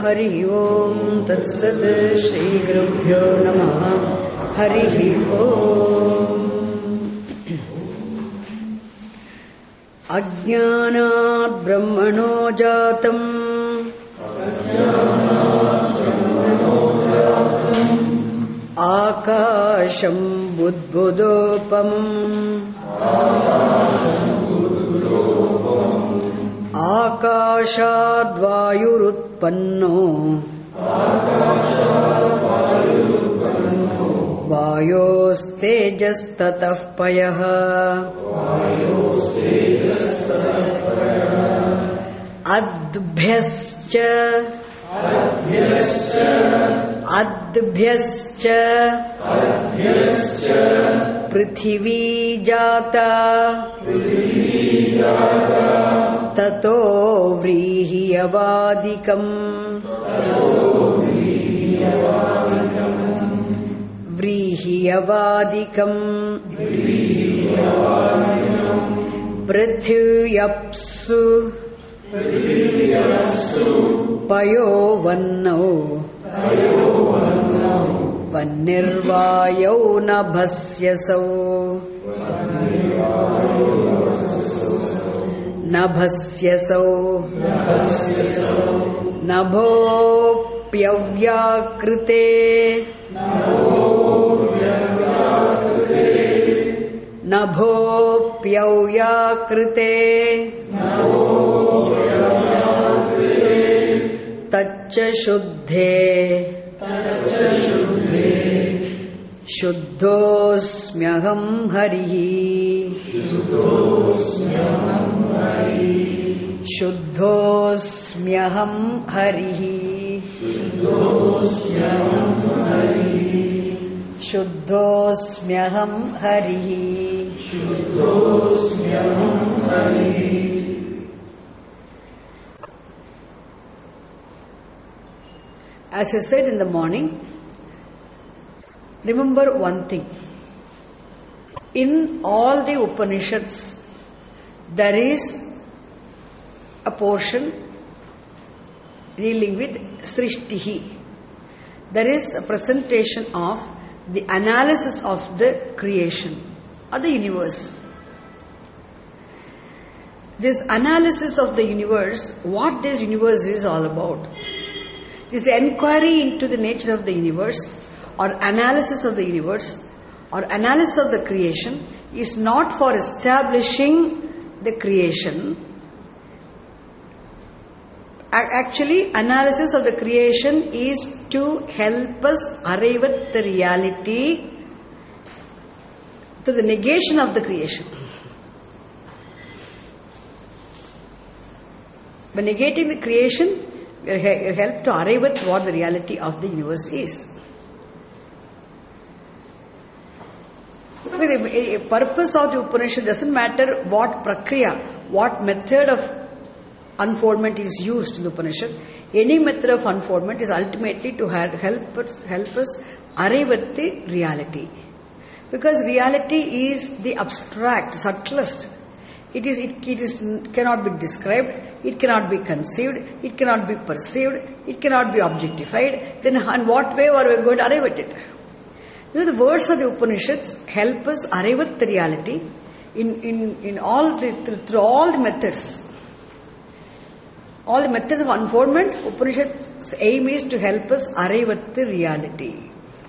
Hari Om Tatsat Shri Gurubhyo Namaha Hari Om. Ajnanat Brahmano Jatam Akasham Budbudopamam Akashad Vayurutpanno Vayostejas Tatah Payaha Adbhyascha Prithvi Jata Tato Vrihi Avadikam Prithvyapsu Payo Vanno Vanirvayo Nabhasyasau Nabhopyavyākrite Tacca Shuddhe Shuddhosmyaham Harihi Shuddhosmyaham Harihi Shuddhosmyaham Harihi. As I said in the morning, remember one thing. In all the Upanishads, there is a portion dealing with Srishtihi. There is a presentation of the analysis of the creation or the universe. This analysis of the universe, what this universe is all about. This enquiry into the nature of the universe or analysis of the universe or analysis of the creation is not for establishing the creation. Actually, analysis of the creation is to help us arrive at the reality, to the negation of the creation. By negating the creation, we are helped to arrive at what the reality of the universe is. The purpose of the Upanishad doesn't matter what prakriya, what method of unfoldment is used in the Upanishad. Any method of unfoldment is ultimately to help us arrive at the reality. Because reality is the abstract, subtlest. It cannot be described, it cannot be conceived, it cannot be perceived, it cannot be objectified. Then in what way are we going to arrive at it? The words of the Upanishads help us arrive at the reality through all the methods. All the methods of unfoldment, Upanishad's aim is to help us arrive at the reality.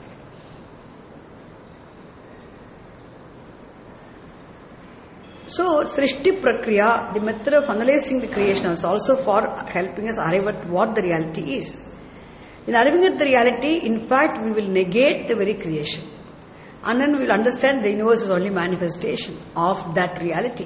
So, Srishti Prakriya, the method of analyzing the creation, is also for helping us arrive at what the reality is. In arriving at the reality, in fact, we will negate the very creation. And then we will understand the universe is only manifestation of that reality.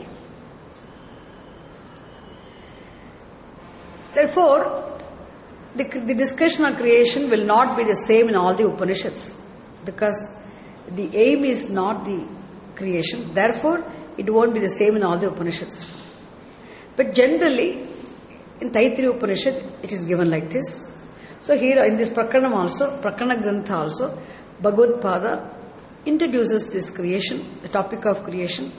Therefore, the discussion on creation will not be the same in all the Upanishads, because the aim is not the creation. Therefore, it won't be the same in all the Upanishads. But generally, in Taittiriya Upanishad, it is given like this. So here in this Prakarana also, Prakarana Grantha also, Bhagavad Pada introduces this creation, the topic of creation.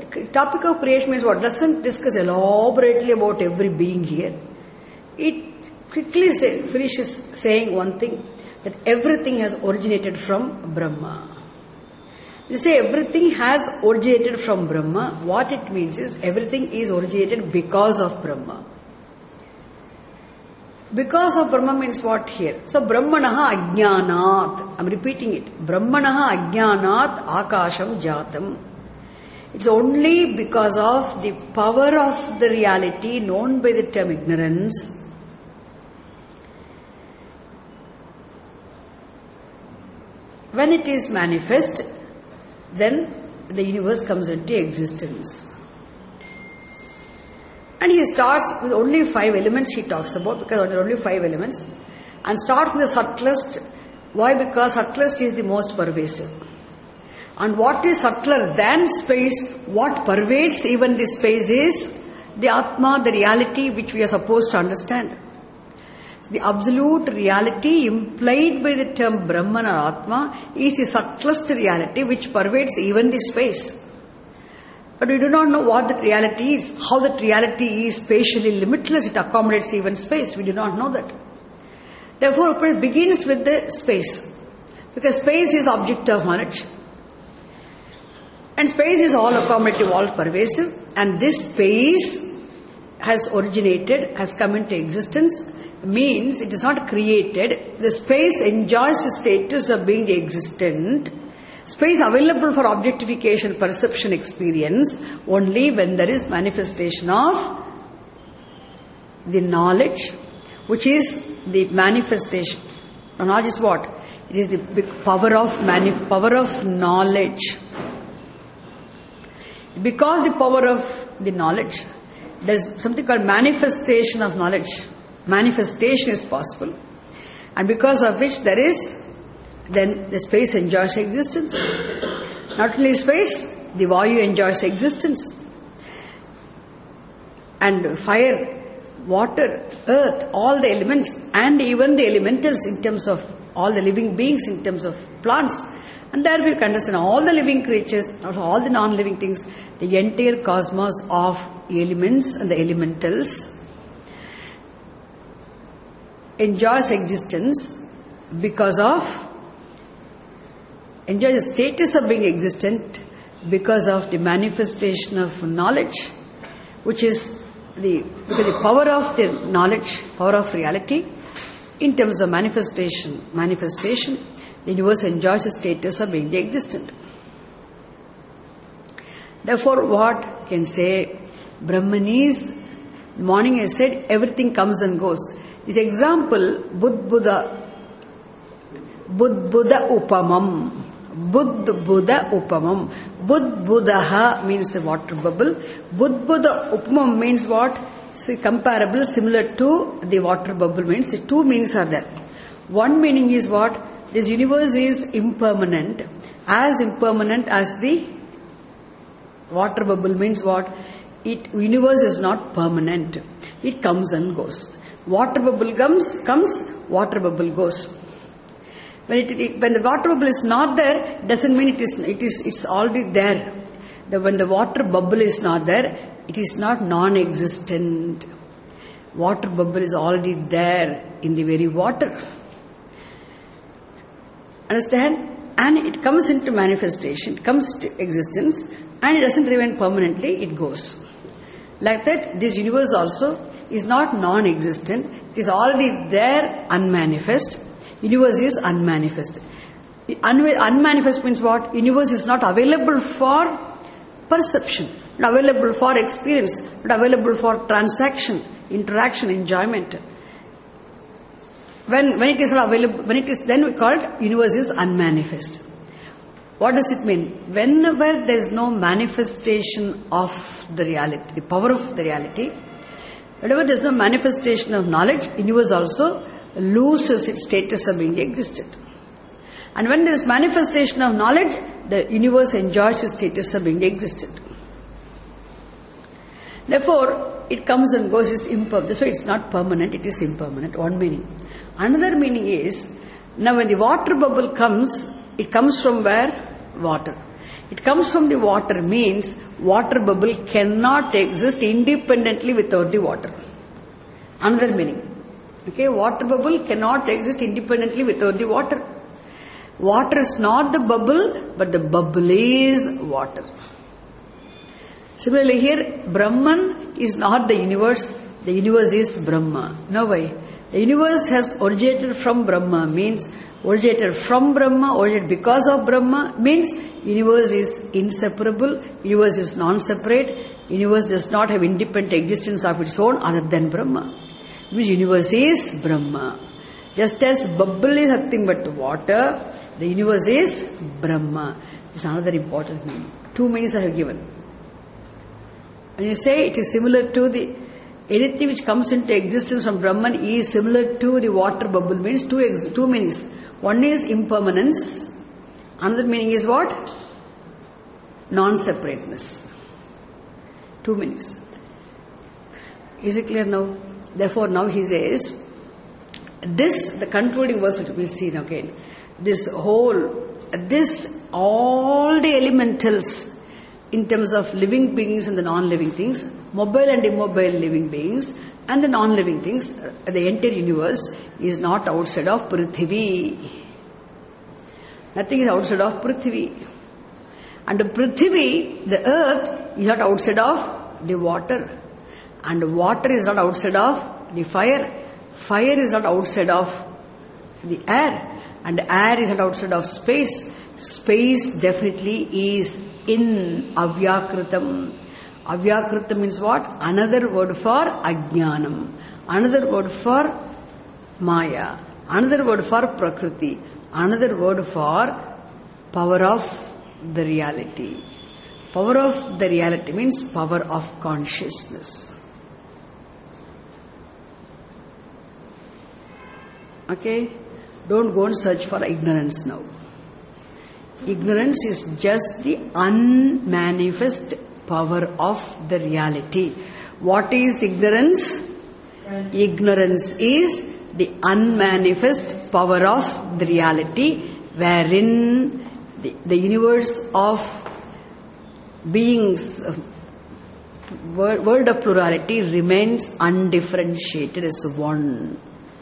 Topic of creation means what? Doesn't discuss elaborately about every being here. It quickly finishes saying one thing, that everything has originated from Brahma. You say everything has originated from Brahma, what it means is everything is originated because of Brahma. Because of Brahma means what here? So Brahmanaha Ajnanat. I'm repeating it. Brahmanaha Ajnanat Akasham Jatam. It's only because of the power of the reality known by the term ignorance. When it is manifest, then the universe comes into existence. And he starts with only 5 elements he talks about, because there are only 5 elements. And starts with the subtlest. Why? Because subtlest is the most pervasive. And what is subtler than space, what pervades even the space is the Atma, the reality which we are supposed to understand. So the absolute reality implied by the term Brahman or Atma is the subtlest reality which pervades even the space. But we do not know what that reality is, how that reality is spatially limitless, it accommodates even space. We do not know that. Therefore, it begins with the space. Because space is object of knowledge. And space is all accommodative, all pervasive. And this space has originated, has come into existence, means it is not created. The space enjoys the status of being existent. Space available for objectification, perception, experience only when there is manifestation of the knowledge, which is the manifestation. Knowledge is what? It is the big power of knowledge. Because the power of the knowledge, there is something called manifestation of knowledge. Manifestation is possible, and because of which there is, then the space enjoys existence. Not only space, the Vayu enjoys existence. And fire, water, earth, all the elements, and even the elementals in terms of all the living beings, in terms of plants. And there we can understand all the living creatures, also all the non-living things, the entire cosmos of elements and the elementals enjoys existence because of enjoy the status of being existent because of the manifestation of knowledge, which is the power of the knowledge, power of reality. In terms of manifestation, the universe enjoys the status of being existent. Therefore, what can say, Brahman is, morning I said, everything comes and goes. This example, Buddha Upamam. Buddha Upamam. Buddha means a water bubble. Buddha Upamam means what? Comparable, similar to the water bubble means. The two meanings are there. One meaning is what? This universe is impermanent. As impermanent as the water bubble means what? Universe is not permanent. It comes and goes. Water bubble comes, water bubble goes. When the water bubble is not there, doesn't mean it's already there. When the water bubble is not there, it is not non-existent. Water bubble is already there in the very water. Understand? And it comes into manifestation, it comes to existence, and it doesn't remain permanently, it goes. Like that, this universe also is not non-existent, it is already there, unmanifest. Universe is unmanifest. Unmanifest means what? Universe is not available for perception, not available for experience, not available for transaction, interaction, enjoyment. When it is not available, when it is then we call it universe is unmanifest. What does it mean? Whenever there is no manifestation of the reality, the power of the reality, whenever there is no manifestation of knowledge, universe also loses its status of being existent. And when there is manifestation of knowledge, the universe enjoys its status of being existent. Therefore, it comes and goes, it's impermanent. That's why it's not permanent, it is impermanent. One meaning. Another meaning is, now when the water bubble comes, it comes from where? Water. It comes from the water means water bubble cannot exist independently without the water. Another meaning. Okay, water bubble cannot exist independently without the water. Water is not the bubble, but the bubble is water. Similarly here, Brahman is not the universe is Brahma. Now why? The universe has originated from Brahma, means originated from Brahma, originated because of Brahma, means universe is inseparable, universe is non-separate, universe does not have independent existence of its own other than Brahma. Means universe is Brahma. Just as bubble is nothing but water, the universe is Brahma. This is another important meaning. Two meanings I have given. When you say it is similar to the anything which comes into existence from Brahman is similar to the water bubble, means two meanings. One is impermanence. Another meaning is what? Non-separateness. Two meanings. Is it clear now? Therefore now he says, the concluding verse which we'll see again, all the elementals in terms of living beings and the non-living things, mobile and immobile living beings and the non-living things, the entire universe is not outside of Prithvi. Nothing is outside of Prithvi. And Prithvi, the earth, is not outside of the water. And water is not outside of the fire. Fire is not outside of the air. And air is not outside of space. Space definitely is in Avyakritam. Avyakritam means what? Another word for Ajnanam. Another word for Maya. Another word for Prakriti. Another word for power of the reality. Power of the reality means power of consciousness. Okay? Don't go and search for ignorance now. Ignorance is just the unmanifest power of the reality. What is ignorance? Ignorance is the unmanifest power of the reality, wherein the universe of beings, world of plurality remains undifferentiated as one.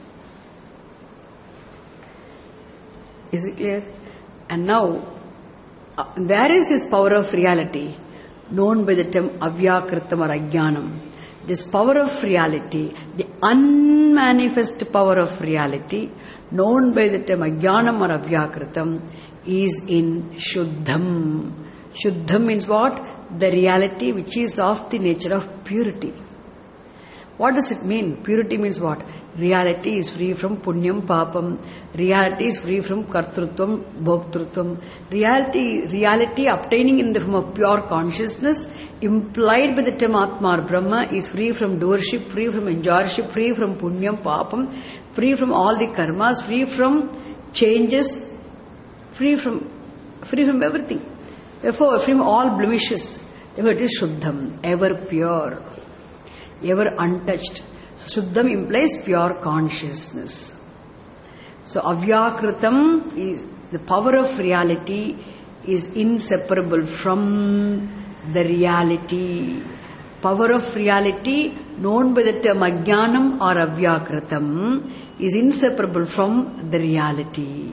Is it clear? And now, where is this power of reality? Known by the term Avyakritam or Ajnanam. This power of reality, the unmanifest power of reality, known by the term Ajnanam or Avyakritam, is in Shuddham. Shuddham means what? The reality which is of the nature of purity. What does it mean? Purity means what? Reality is free from punyam papam. Reality is free from kartrutvam, bhoktrutvam. Reality obtaining in the form of pure consciousness, implied by the term Atma or Brahma, is free from doership, free from enjoyership, free from punyam papam, free from all the karmas, free from changes, free from everything. Therefore, free from all blemishes. Therefore, it is Shuddham, ever pure, ever untouched. Shuddham implies pure consciousness. So Avyakritam is the power of reality is inseparable from the reality. Power of reality known by the term Ajnanam or Avyakritam is inseparable from the reality.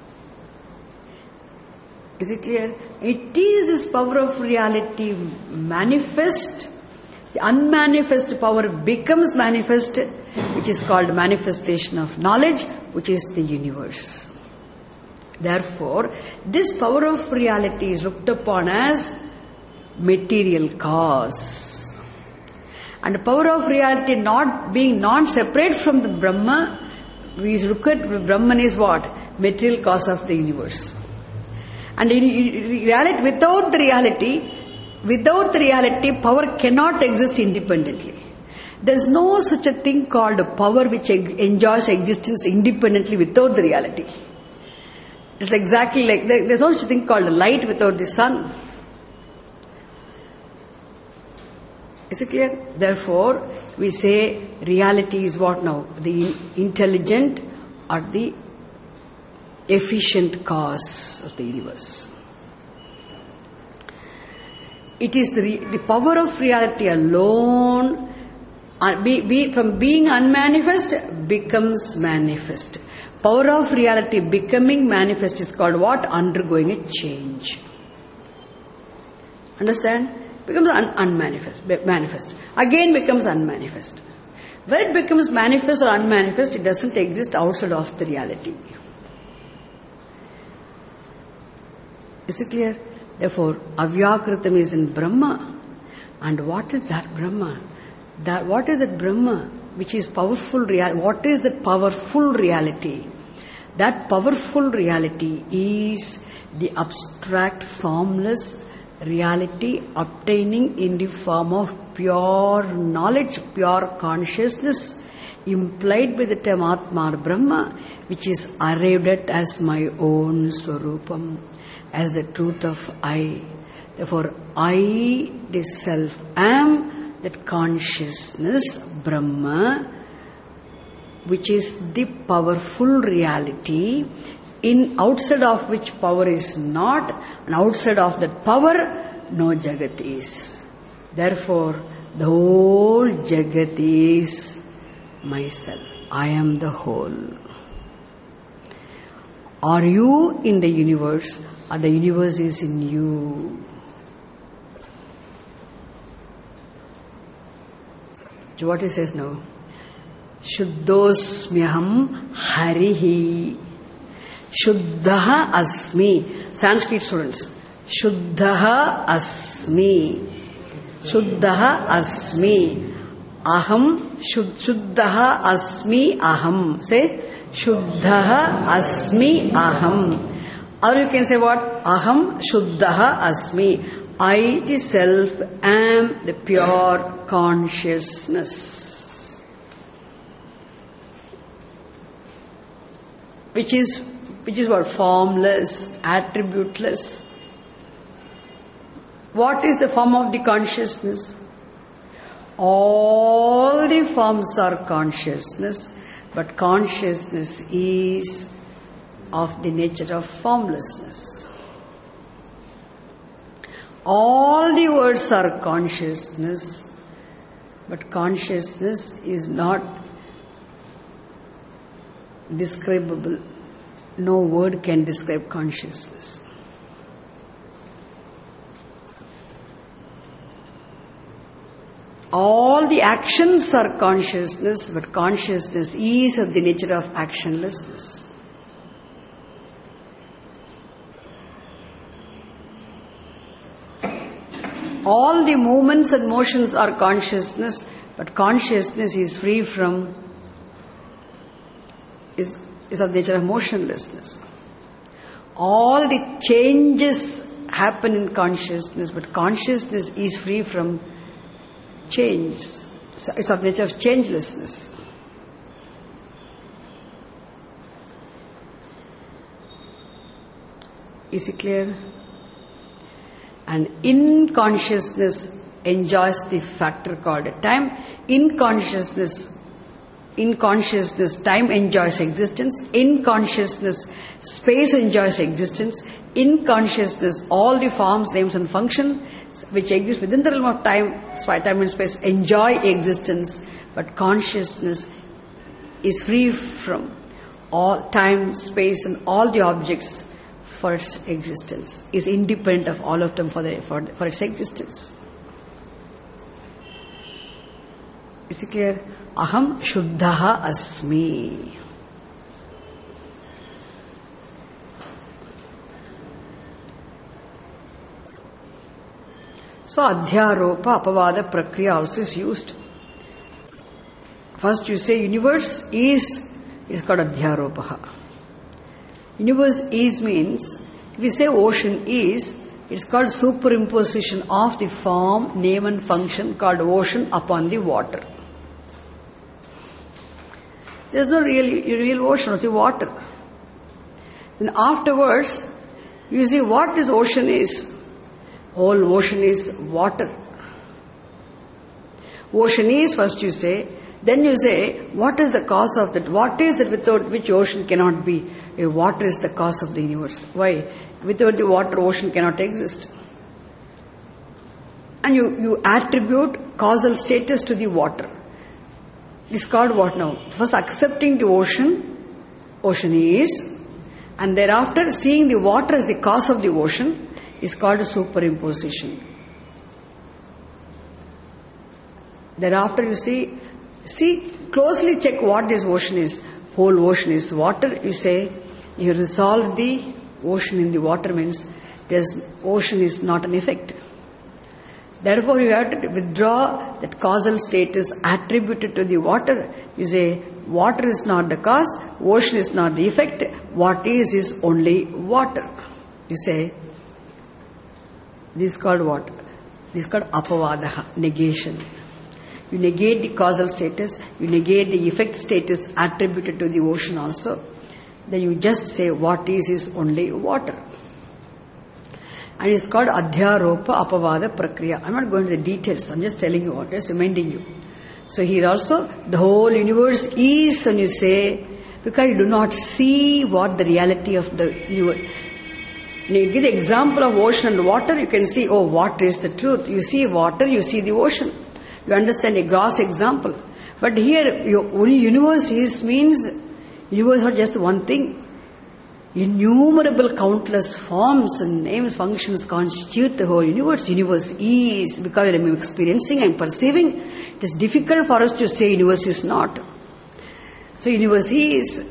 Is it clear? It is this power of reality manifest. The unmanifest power becomes manifest, which is called manifestation of knowledge, which is the universe. Therefore, this power of reality is looked upon as material cause. And the power of reality not being non-separate from the Brahma, we look at Brahman is what? Material cause of the universe. And in reality, without the reality, power cannot exist independently. There is no such a thing called a power which enjoys existence independently without the reality. It's exactly like there is no such a thing called light without the sun. Is it clear? Therefore, we say reality is what now? The intelligent or the efficient cause of the universe. It is the power of reality alone From being unmanifest becomes manifest. Power of reality becoming manifest is called what? Undergoing a change. Understand? Becomes manifest. Again becomes unmanifest. When it becomes manifest or unmanifest, it doesn't exist outside of the reality. Is it clear? Therefore, Avyakritam is in Brahma. And what is that Brahma? What is that Brahma? Which is powerful reality. What is that powerful reality? That powerful reality is the abstract, formless reality obtaining in the form of pure knowledge, pure consciousness, implied by the term Atma or Brahma, which is arrived at as my own Swarupam, as the truth of I. Therefore, I, the self, am that consciousness, Brahma, which is the powerful reality, in outside of which power is not, and outside of that power, no Jagat is. Therefore, the whole Jagat is myself. I am the whole. Are you in the universe, or the universe is in you? So what he says now? Shuddhosmyaham harihi. Shuddhaha asmi. Sanskrit students. Shuddhaha asmi. Shuddhaha asmi. Aham. Shuddhaha asmi aham. Say. Shuddhaha asmi aham. Or you can say what? Aham shuddhaha asmi. I, the self, am the pure consciousness. Which is what? Formless, attributeless. What is the form of the consciousness? All the forms are consciousness, but consciousness is of the nature of formlessness. All the words are consciousness, but consciousness is not describable. No word can describe consciousness. All the actions are consciousness, but consciousness is of the nature of actionlessness. All the movements and motions are consciousness, but consciousness is free from, is of the nature of motionlessness. All the changes happen in consciousness, but consciousness is free from change. It's of the nature of changelessness. Is it clear? And in consciousness enjoys the factor called time. In consciousness, time enjoys existence. In consciousness, space enjoys existence. In consciousness, all the forms, names and functions which exist within the realm of time and space enjoy existence. But consciousness is free from all time, space and all the objects for its existence, is independent of all of them for its existence. Is it clear? Aham shuddhaha asmi. So adhyaropa apavada prakriya also is used. First you say universe is called adhyaropaha. Universe is means, if we say ocean is, it's called superimposition of the form, name and function called ocean upon the water. There's no real ocean, it's water. Then afterwards, you see what this ocean is. Whole ocean is water. Ocean is, first you say, then you say, what is the cause of that? What is it without which ocean cannot be? Water is the cause of the universe. Why? Without the water, ocean cannot exist. And you attribute causal status to the water. This is called what now? First accepting the ocean is, and thereafter seeing the water as the cause of the ocean is called superimposition. Thereafter you see closely check what this ocean is. Whole ocean is water. You say, you resolve the ocean in the water means this ocean is not an effect. Therefore you have to withdraw that causal status attributed to the water. You say, water is not the cause, ocean is not the effect, what is only water. You say, this is called what? This is called apavadaha, negation. You negate the causal status, you negate the effect status attributed to the ocean also. Then you just say what is only water. And it's called adhyaropa apavada prakriya. I'm not going to the details, I'm just telling you, just reminding you. So here also, the whole universe is, when you say, because you do not see what the reality of the universe. When you give the example of ocean and water, you can see, oh, water is the truth. You see water, you see the ocean. You understand a gross example. But here, only universe is means, universe not just one thing. Innumerable countless forms and names, functions constitute the whole universe. Universe is, because I am experiencing, I am perceiving. It is difficult for us to say universe is not. So universe is.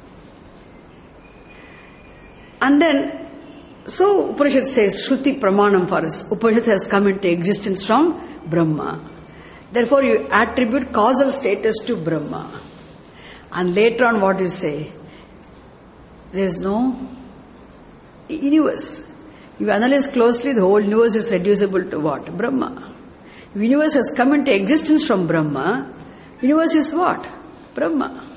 And then, so Upanishad says, Shruti Pramanam for us. Upanishad has come into existence from Brahma. Therefore you attribute causal status to Brahma. And later on what you say? There is no universe. You analyze closely, the whole universe is reducible to what? Brahma. If universe has come into existence from Brahma, universe is what? Brahma.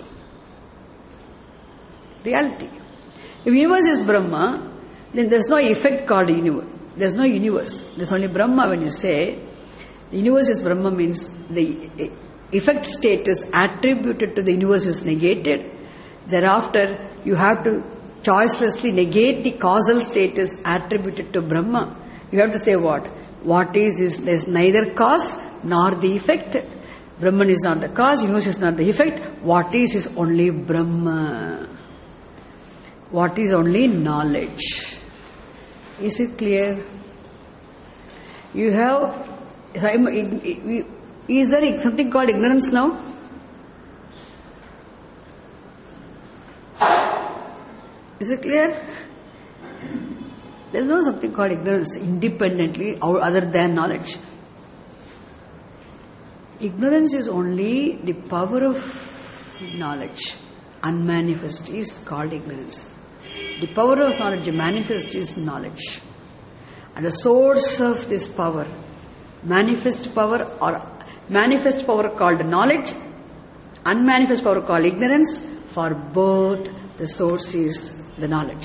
Reality. If universe is Brahma, then there is no effect called universe. There is no universe. There is only Brahma. When you say the universe is Brahma means the effect status attributed to the universe is negated. Thereafter, you have to choicelessly negate the causal status attributed to Brahma. You have to say what? What is there is neither cause nor the effect. Brahman is not the cause, universe is not the effect. What is only Brahma. What is only knowledge. Is it clear? You have, is there something called ignorance now? Is it clear? There is no something called ignorance independently or other than knowledge. Ignorance is only the power of knowledge. Unmanifest is called ignorance. The power of knowledge, manifest is knowledge. And the source of this power, manifest power called knowledge, unmanifest power called ignorance. For both, the source is the knowledge,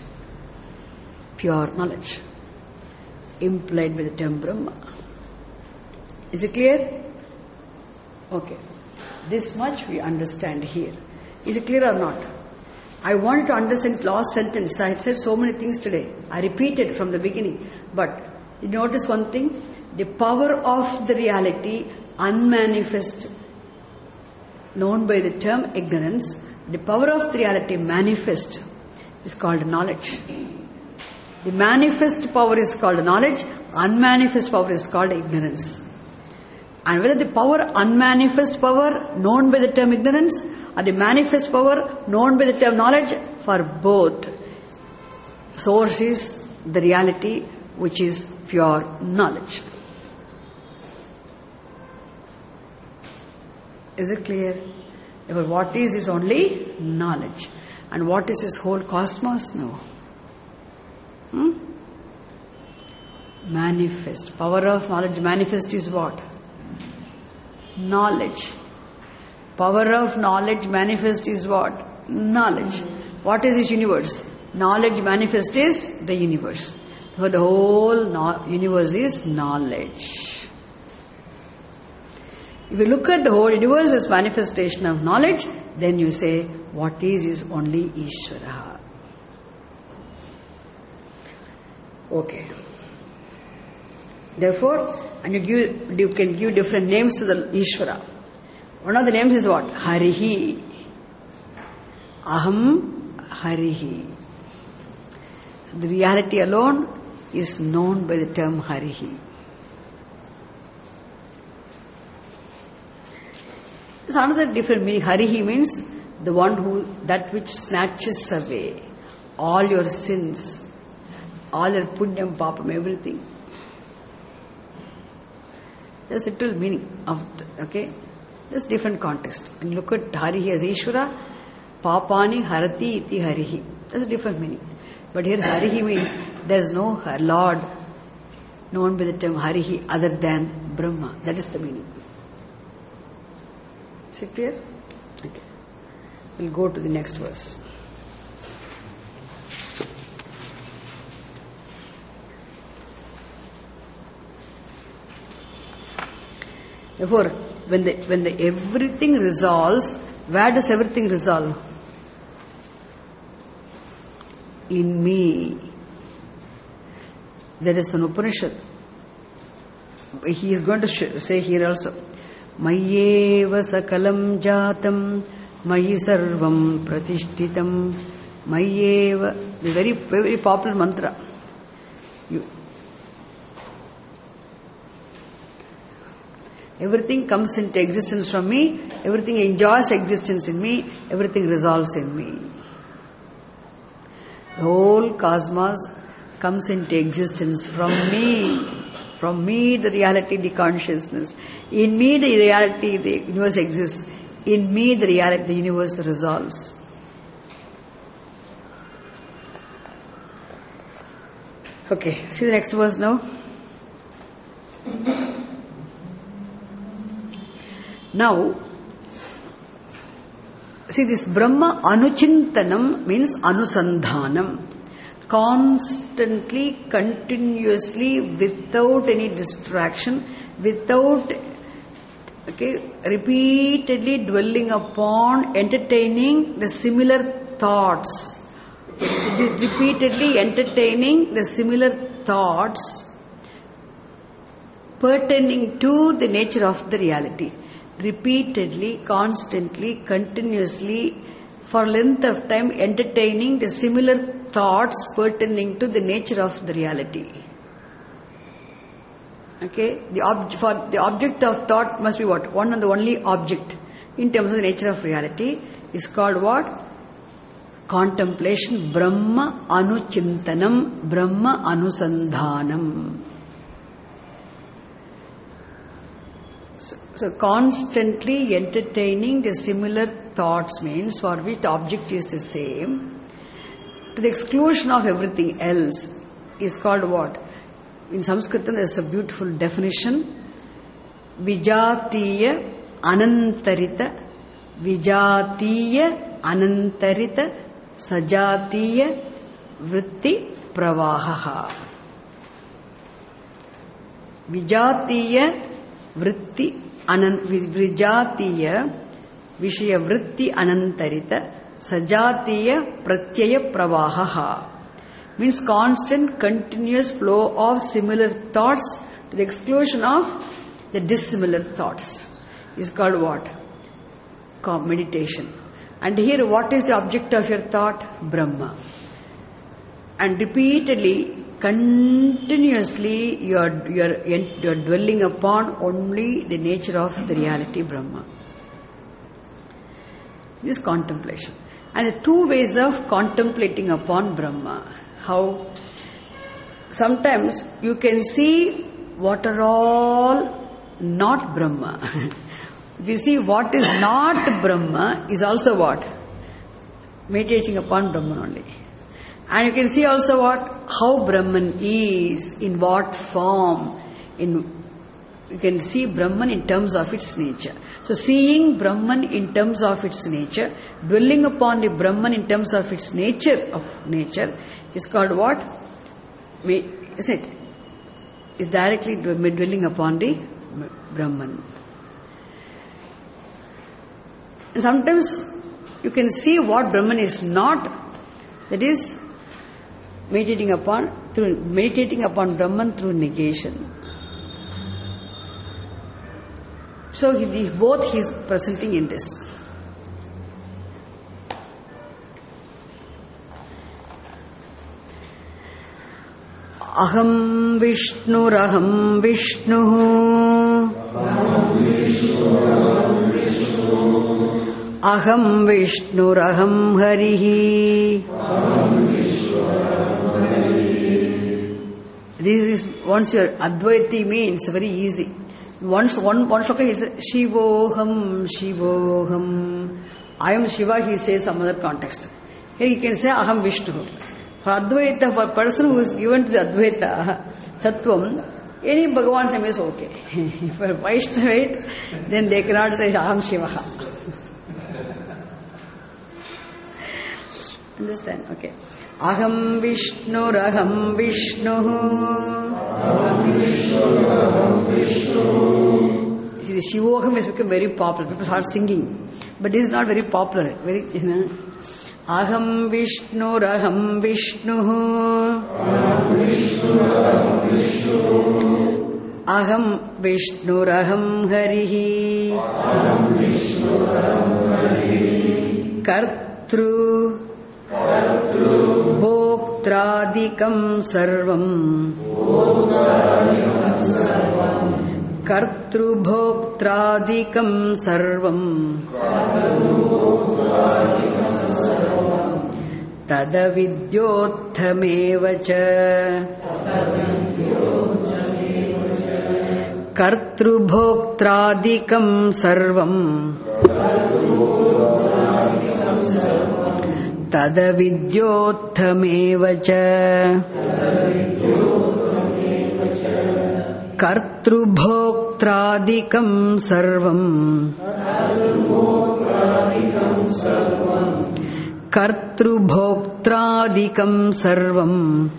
pure knowledge, implied by the term Brahma. Is it clear? Okay. This much we understand here. Is it clear or not? I wanted to understand this last sentence. I said so many things today. I repeated from the beginning. But you notice one thing? The power of the reality, unmanifest, known by the term ignorance. The power of the reality manifest is called knowledge. The manifest power is called knowledge, unmanifest power is called ignorance. And whether the power, unmanifest power known by the term ignorance or the manifest power known by the term knowledge, for both, source is the reality which is pure knowledge. Is it clear? Therefore, what is only knowledge. And what is his whole cosmos now? Manifest. Power of knowledge manifest is what? Knowledge. Power of knowledge manifest is what? Knowledge. What is this universe? Knowledge manifest is the universe. So the whole universe is knowledge. If you look at the whole universe as manifestation of knowledge, then you say, what is only Ishvara. Okay. Therefore, and you can give different names to the Ishvara. One of the names is what? Harihi. Aham Harihi. So the reality alone is known by the term Harihi. There's another different meaning. Harihi means the one that which snatches away all your sins, all your punyam, papam, everything. There's a little meaning of it, okay? There's different context. When you look at Harihi as Ishvara, Papani Harati iti Harihi. There's a different meaning. But here Harihi means there's no Lord known by the term Harihi other than Brahma. That is the meaning. Is it clear? Okay. We'll go to the next verse. Therefore, when the everything resolves, where does everything resolve? In me. There is an Upanishad. He is going to say here also, Mayyeva sakalam jatam, Mayi sarvam pratishtitam, Mayyeva, the very, very popular mantra. Everything comes into existence from me, everything enjoys existence in me, everything resolves in me. The whole cosmos comes into existence from me. From me, the reality, the consciousness. In me, the reality, the universe exists. In me, the reality, the universe resolves. Okay, see the next verse now. Now, see this Brahma Anuchintanam means Anusandhanam. Constantly, continuously, without any distraction, without, repeatedly dwelling upon, entertaining the similar thoughts. Repeatedly entertaining the similar thoughts pertaining to the nature of the reality. Repeatedly, constantly, continuously, for length of time entertaining the similar thoughts pertaining to the nature of the reality. Okay? The object of thought must be what? One and the only object in terms of the nature of reality is called what? Contemplation. Brahma Anuchintanam, Brahma Anusandhanam. So constantly entertaining the similar thoughts means for which the object is the same, to the exclusion of everything else, is called what? In Sanskritam there is a beautiful definition. Vijatiya anantarita, Vijatiya anantarita, Sajatiya vritti pravaha. Vijatiya vritti Vijatiya Vishaya vritti anantarita, Sajatiya pratyaya pravaha. Means constant, continuous flow of similar thoughts to the exclusion of the dissimilar thoughts is called what? Meditation. And here what is the object of your thought? Brahma. And repeatedly, continuously you are dwelling upon only the nature of the reality Brahma. This contemplation. And the two ways of contemplating upon Brahma. How? Sometimes you can see what are all not Brahma. You see what is not Brahma is also what? Meditating upon Brahman only. And you can see also what? How Brahman is, in what form. You can see Brahman in terms of its nature. So seeing Brahman in terms of its nature, dwelling upon the Brahman in terms of its nature is called what? Is it? Is directly dwelling upon the Brahman. And sometimes you can see what Brahman is not, that is meditating upon Brahman through negation. So both he is presenting in this. Aham Vishnuraham Vishnuhu Aham Vishnuraham Harihi. This is, once your Advaiti means very easy. Once one shloka he says Shivoham, Shivoham. I am Shiva, he says some other context. Here he can say Aham Vishnu. For Advaita, for a person who is given to the Advaita Tattvam, any Bhagavan's name is okay. For Vaishnavite, then they cannot say Aham Shivaha. Understand? Okay. Aham Vishnuraham Vishnuhu. See, the Shivoham has become very popular. People start singing. But this is not very popular. Very, Aham Vishnuraham Vishnuhu. Aham Vishnuraham Harihi. Kartru Bhoktradikam Sarvam. Kartru Bhoktradikam Sarvam. Tadavidyothameva cha. Kartru Bhoktradikam Sarvam. Tadavidyothameva cha. Kartru Bhoktradikam Sarvam. Kartru Bhoktradikam Sarvam.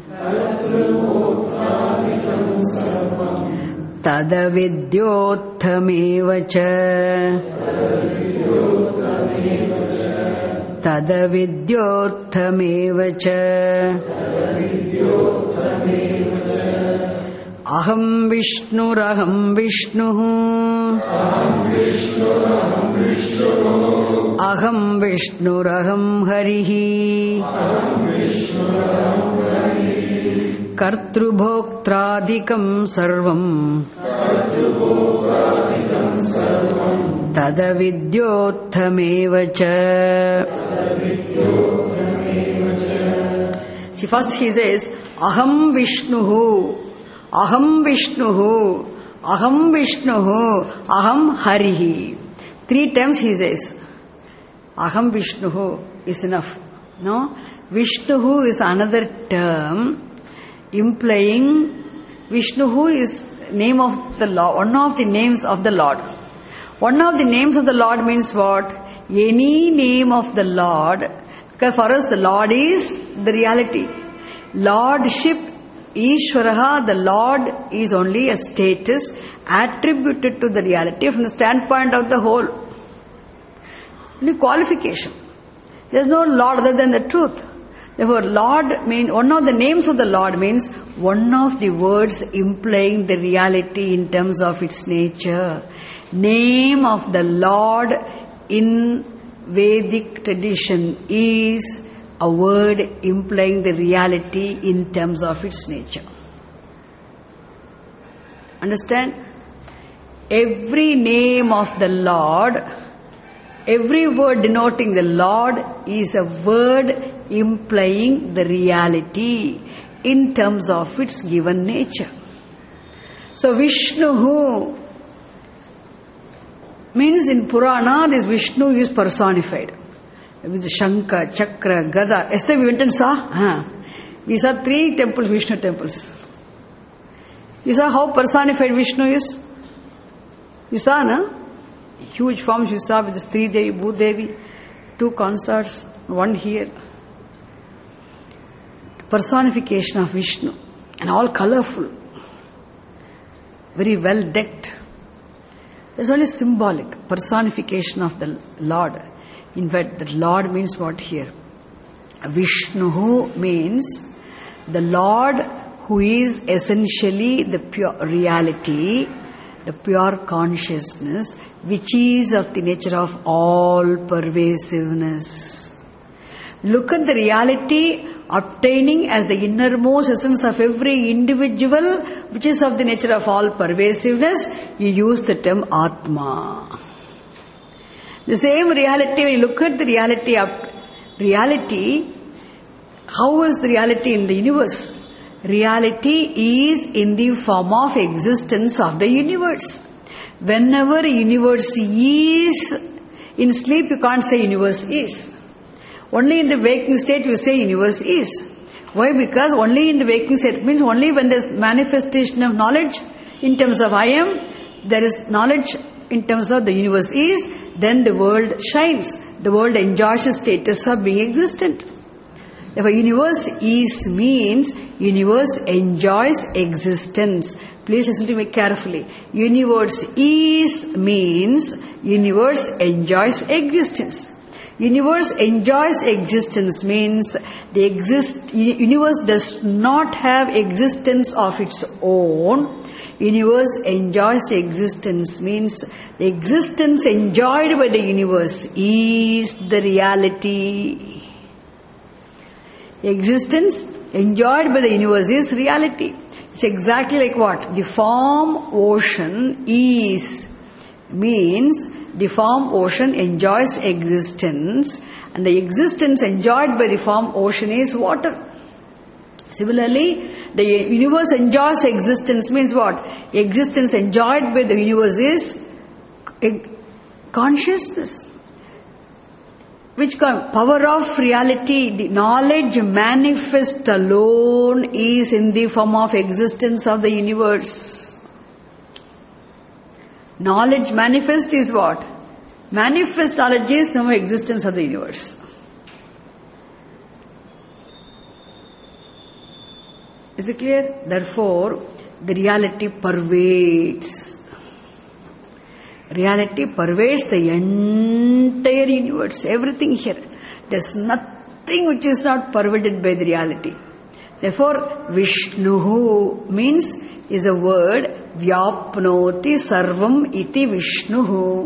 Tadavidyothameva cha. Tadavidyothameva cha. Aham Vishnuraham Vishnuhu. Aham Vishnuraham Harihi. Kartru Bhoktradikam Sarvam. Tadavidyothameva cha. See, first he says, Aham Vishnuhu. Aham Vishnuhu, Aham Vishnuhu, Aham Harihi. 3 times he says, Aham Vishnuhu is enough. No? Vishnuhu is another term implying Vishnuhu is name of the Lord, one of the names of the Lord. One of the names of the Lord means what? Any name of the Lord, because for us the Lord is the reality. Lordship, Ishvaraha, the Lord, is only a status attributed to the reality from the standpoint of the whole. Only qualification. There is no Lord other than the truth. Therefore, Lord means, one of the names of the Lord means one of the words implying the reality in terms of its nature. Name of the Lord in Vedic tradition is a word implying the reality in terms of its nature. Understand? Every name of the Lord, every word denoting the Lord is a word implying the reality in terms of its given nature. So Vishnuhu means in Purana this Vishnu is personified. With Shankha, Chakra, Gada. Yesterday we went and saw. We saw 3 temples, Vishnu temples. You saw how personified Vishnu is? You saw, na? Huge forms you saw with the Sri Devi, Bhudevi, 2 concerts, 1 here. Personification of Vishnu. And all colorful. Very well decked. It's only symbolic. Personification of the Lord. In fact, the Lord means what here? Vishnu means the Lord who is essentially the pure reality, the pure consciousness, which is of the nature of all pervasiveness. Look at the reality obtaining as the innermost essence of every individual, which is of the nature of all pervasiveness. You use the term Atma. The same reality, when you look at the reality of reality, how is the reality in the universe? Reality is in the form of existence of the universe. Whenever a universe is, in sleep you can't say universe is. Only in the waking state you say universe is. Why? Because only in the waking state means only when there is manifestation of knowledge in terms of I am, there is knowledge in terms of the universe is, then the world shines. The world enjoys the status of being existent. Therefore, universe is means universe enjoys existence. Please listen to me carefully. Universe is means universe enjoys existence. Universe enjoys existence means the universe does not have existence of its own. Universe enjoys existence means the existence enjoyed by the universe is the reality. Existence enjoyed by the universe is reality. It's exactly like what? The form ocean is means the form ocean enjoys existence, and the existence enjoyed by the form ocean is water. Similarly, the universe enjoys existence means what? Existence enjoyed by the universe is consciousness. Which power of reality, the knowledge manifest alone is in the form of existence of the universe. Knowledge manifest is what? Manifest knowledge is the existence of the universe. Is it clear? Therefore, the reality pervades. Reality pervades the entire universe, everything here. There's nothing which is not pervaded by the reality. Therefore, Vishnuhu means is a word, Vyapnoti sarvam iti Vishnuhu.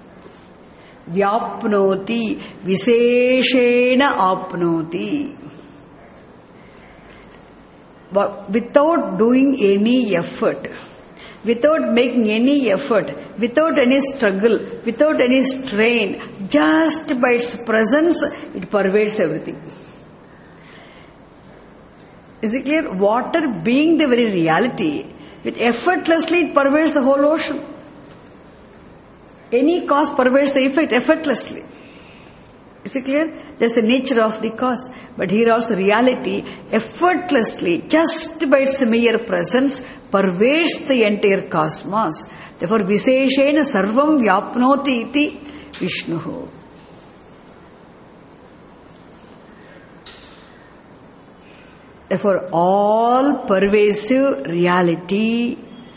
Vyapnoti, Viseshena apnoti. But without doing any effort, without making any effort, without any struggle, without any strain, just by its presence, it pervades everything. Is it clear? Water being the very reality, it effortlessly it pervades the whole ocean. Any cause pervades the effect effortlessly. Is it clear? That's the nature of the cause. But here also reality effortlessly, just by its mere presence, pervades the entire cosmos. Therefore, Viseshena sarvam vyapnoti iti Vishnuhu. Therefore, all pervasive reality,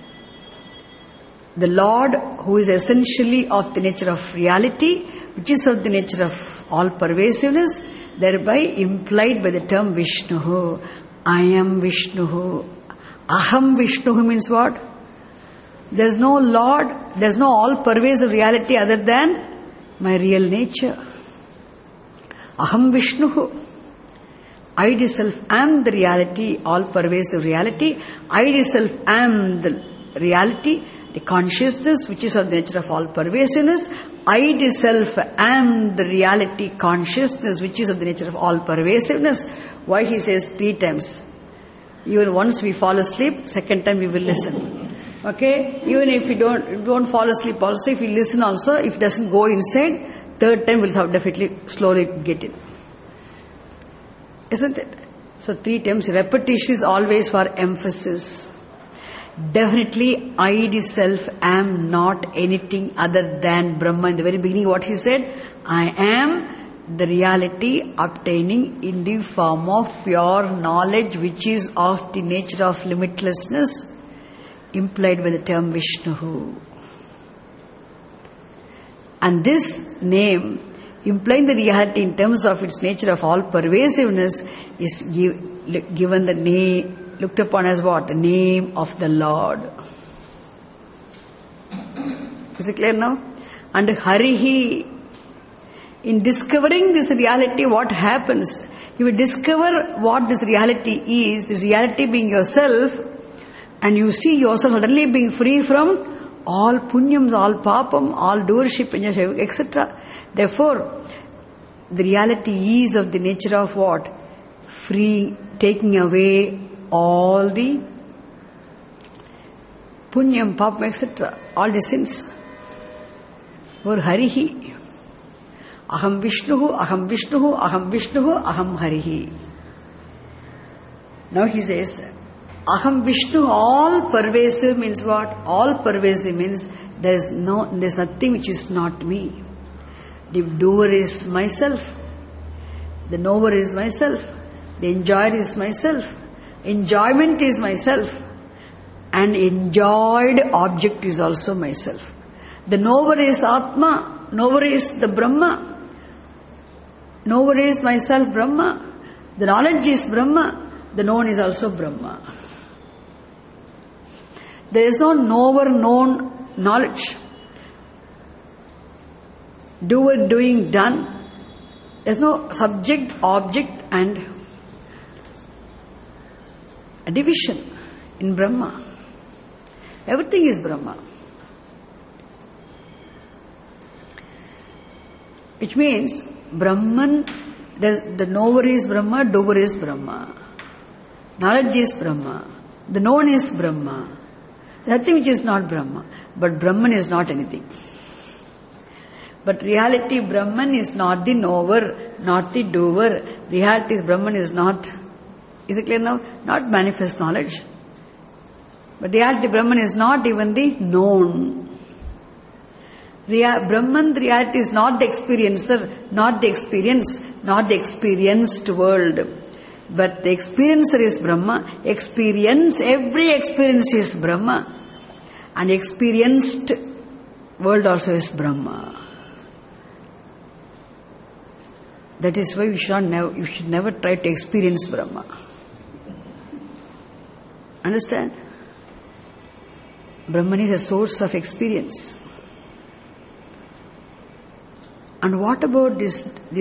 the Lord who is essentially of the nature of reality, which is of the nature of all pervasiveness, thereby implied by the term Vishnuhu. I am Vishnuhu. Aham Vishnuhu means what? There is no Lord, there is no all pervasive reality other than my real nature. Aham Vishnuhu. I myself am the reality, all pervasive reality. I myself am the reality, the consciousness which is of the nature of all pervasiveness. I myself am the reality, consciousness which is of the nature of all pervasiveness. Why he says 3 times? Even once we fall asleep, second time we will listen. Okay? Even if we don't fall asleep also, if we listen also, if it doesn't go inside, third time we'll have definitely slowly get it. Isn't it? So 3 times, repetition is always for emphasis. Definitely, I myself am not anything other than Brahma. In the very beginning, what he said, I am the reality obtaining in the form of pure knowledge, which is of the nature of limitlessness, implied by the term Vishnuhu. And this name, implying the reality in terms of its nature of all pervasiveness, is given the name, looked upon as what? The name of the Lord. Is it clear now? And Harihi. In discovering this reality, what happens? You will discover what this reality is, this reality being yourself, and you see yourself suddenly being free from all punyams, all papam, all doership, etc. Therefore, the reality is of the nature of what? Free, taking away all the punyam, papam, etc. All the sins. Or Harihi. Aham Vishnuhu, Aham Vishnuhu, Aham Vishnuhu, Aham Harihi. Now he says, Aham Vishnu, all pervasive means what? All pervasive means there's nothing which is not me. The doer is myself. The knower is myself. The enjoyer is myself. Enjoyment is myself. And enjoyed object is also myself. The knower is Atma. Knower is the Brahma. Knower is myself Brahma. The knowledge is Brahma. The known is also Brahma. There is no knower known knowledge. Doer, doing, done. There is no subject, object and a division in Brahma. Everything is Brahma. Which means Brahman, the knower is Brahma, doer is Brahma. Knowledge is Brahma. The known is Brahma. Nothing which is not Brahma. But Brahman is not anything. But reality, Brahman is not the knower, not the doer. Reality is Brahman is not, is it clear now? Not manifest knowledge. But reality, Brahman is not even the known. Brahman, the reality is not the experiencer, not the experience, not the experienced world. But the experiencer is Brahma. Experience, every experience is Brahma. And experienced world also is Brahma. That is why you should never try to experience Brahma. Understand? Brahman is a source of experience. And what about this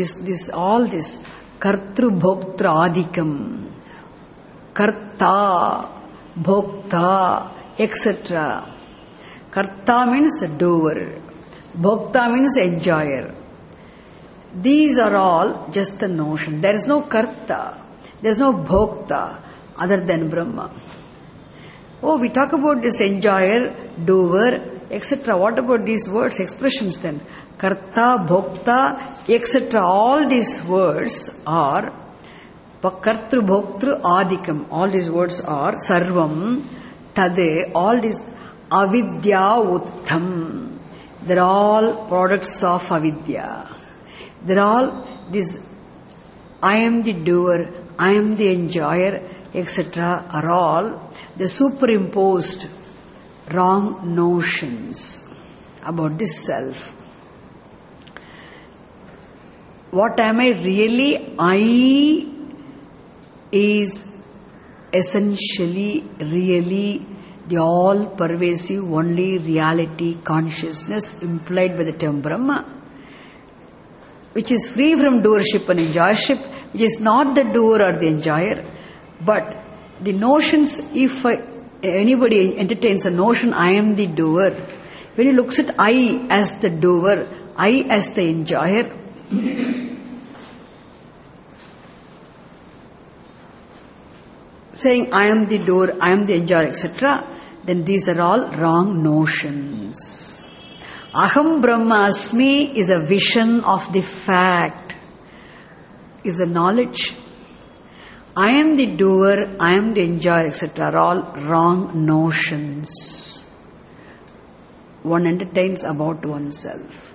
Kartru Bhoktra Adikam, Karta, Bhokta, etc. Karta means doer, Bhokta means enjoyer. These are all just the notion. There is no Karta, there is no Bhokta other than Brahma. Oh, we talk about this enjoyer, doer, etc. What about these words, expressions then? Karta, Bhokta, etc. All these words are Kartru, Bhoktru, Adikam. All these words are Sarvam, Tade, all these Avidya, Uttam. They're all products of Avidya. They're all this I am the doer, I am the enjoyer, etc. are all the superimposed wrong notions about this self. What am I really? I is essentially, really, the all-pervasive, only reality, consciousness implied by the term Brahma, which is free from doership and enjoyership, which is not the doer or the enjoyer, but the notions, if anybody entertains a notion, I am the doer, when he looks at I as the doer, I as the enjoyer, saying I am the doer, I am the enjoyer, etc., then these are all wrong notions. Aham Brahmasmi is a vision of the fact, is a knowledge. I am the doer, I am the enjoyer, etc. are all wrong notions one entertains about oneself.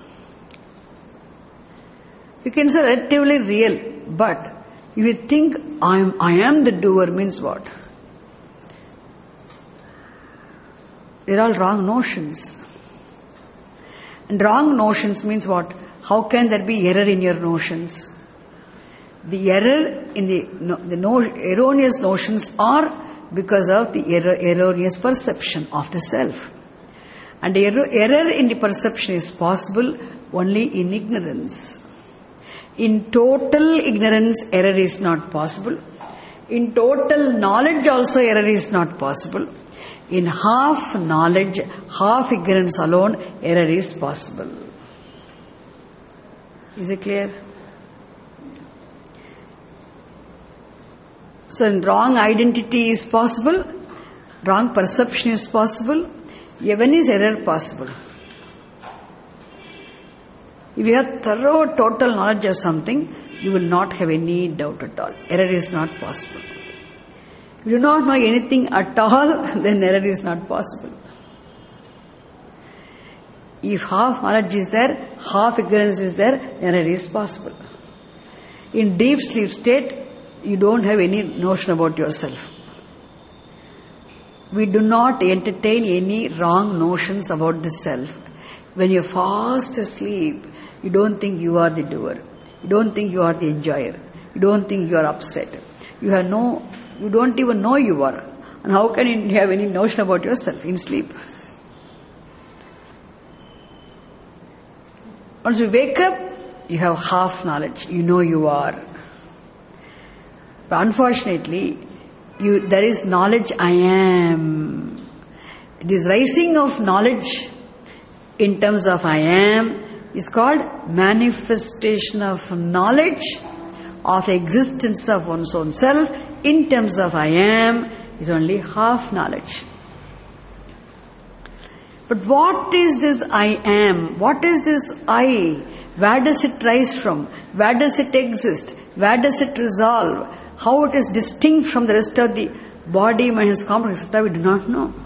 You can say relatively real, but if you think I am the doer means what? They're all wrong notions. And wrong notions means what? How can there be error in your notions? The error in the erroneous notions are because of the erroneous perception of the self. And error in the perception is possible only in ignorance. In total ignorance, error is not possible. In total knowledge also, error is not possible. In half knowledge, half ignorance alone, error is possible. Is it clear? So, wrong identity is possible, wrong perception is possible, even is error possible. If you have thorough total knowledge of something, you will not have any doubt at all. Error is not possible. If you do not know anything at all, then error is not possible. If half knowledge is there, half ignorance is there, error is possible. In deep sleep state, you don't have any notion about yourself. We do not entertain any wrong notions about the self. When you're fast asleep, you don't think you are the doer. You don't think you are the enjoyer. You don't think you are upset. You don't even know you are. And how can you have any notion about yourself in sleep? Once you wake up, you have half knowledge. You know you are. But unfortunately, there is knowledge I am. This rising of knowledge in terms of I am is called manifestation of knowledge of the existence of one's own self in terms of I am is only half knowledge. But what is this I am? What is this I? Where does it rise from? Where does it exist? Where does it resolve? How it is distinct from the rest of the body, mind, and complex, etc., we do not know.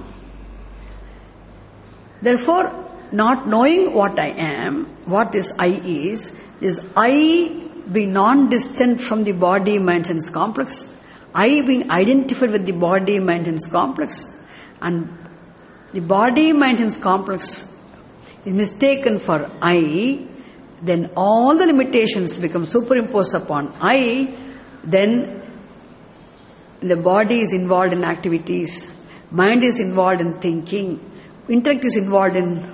Therefore, not knowing what I am, what this I is I being non-distant from the body, mind, and complex, I being identified with the body, mind, and complex, and the body, mind, and complex is mistaken for I, then all the limitations become superimposed upon I, then the body is involved in activities, mind is involved in thinking, intellect is involved in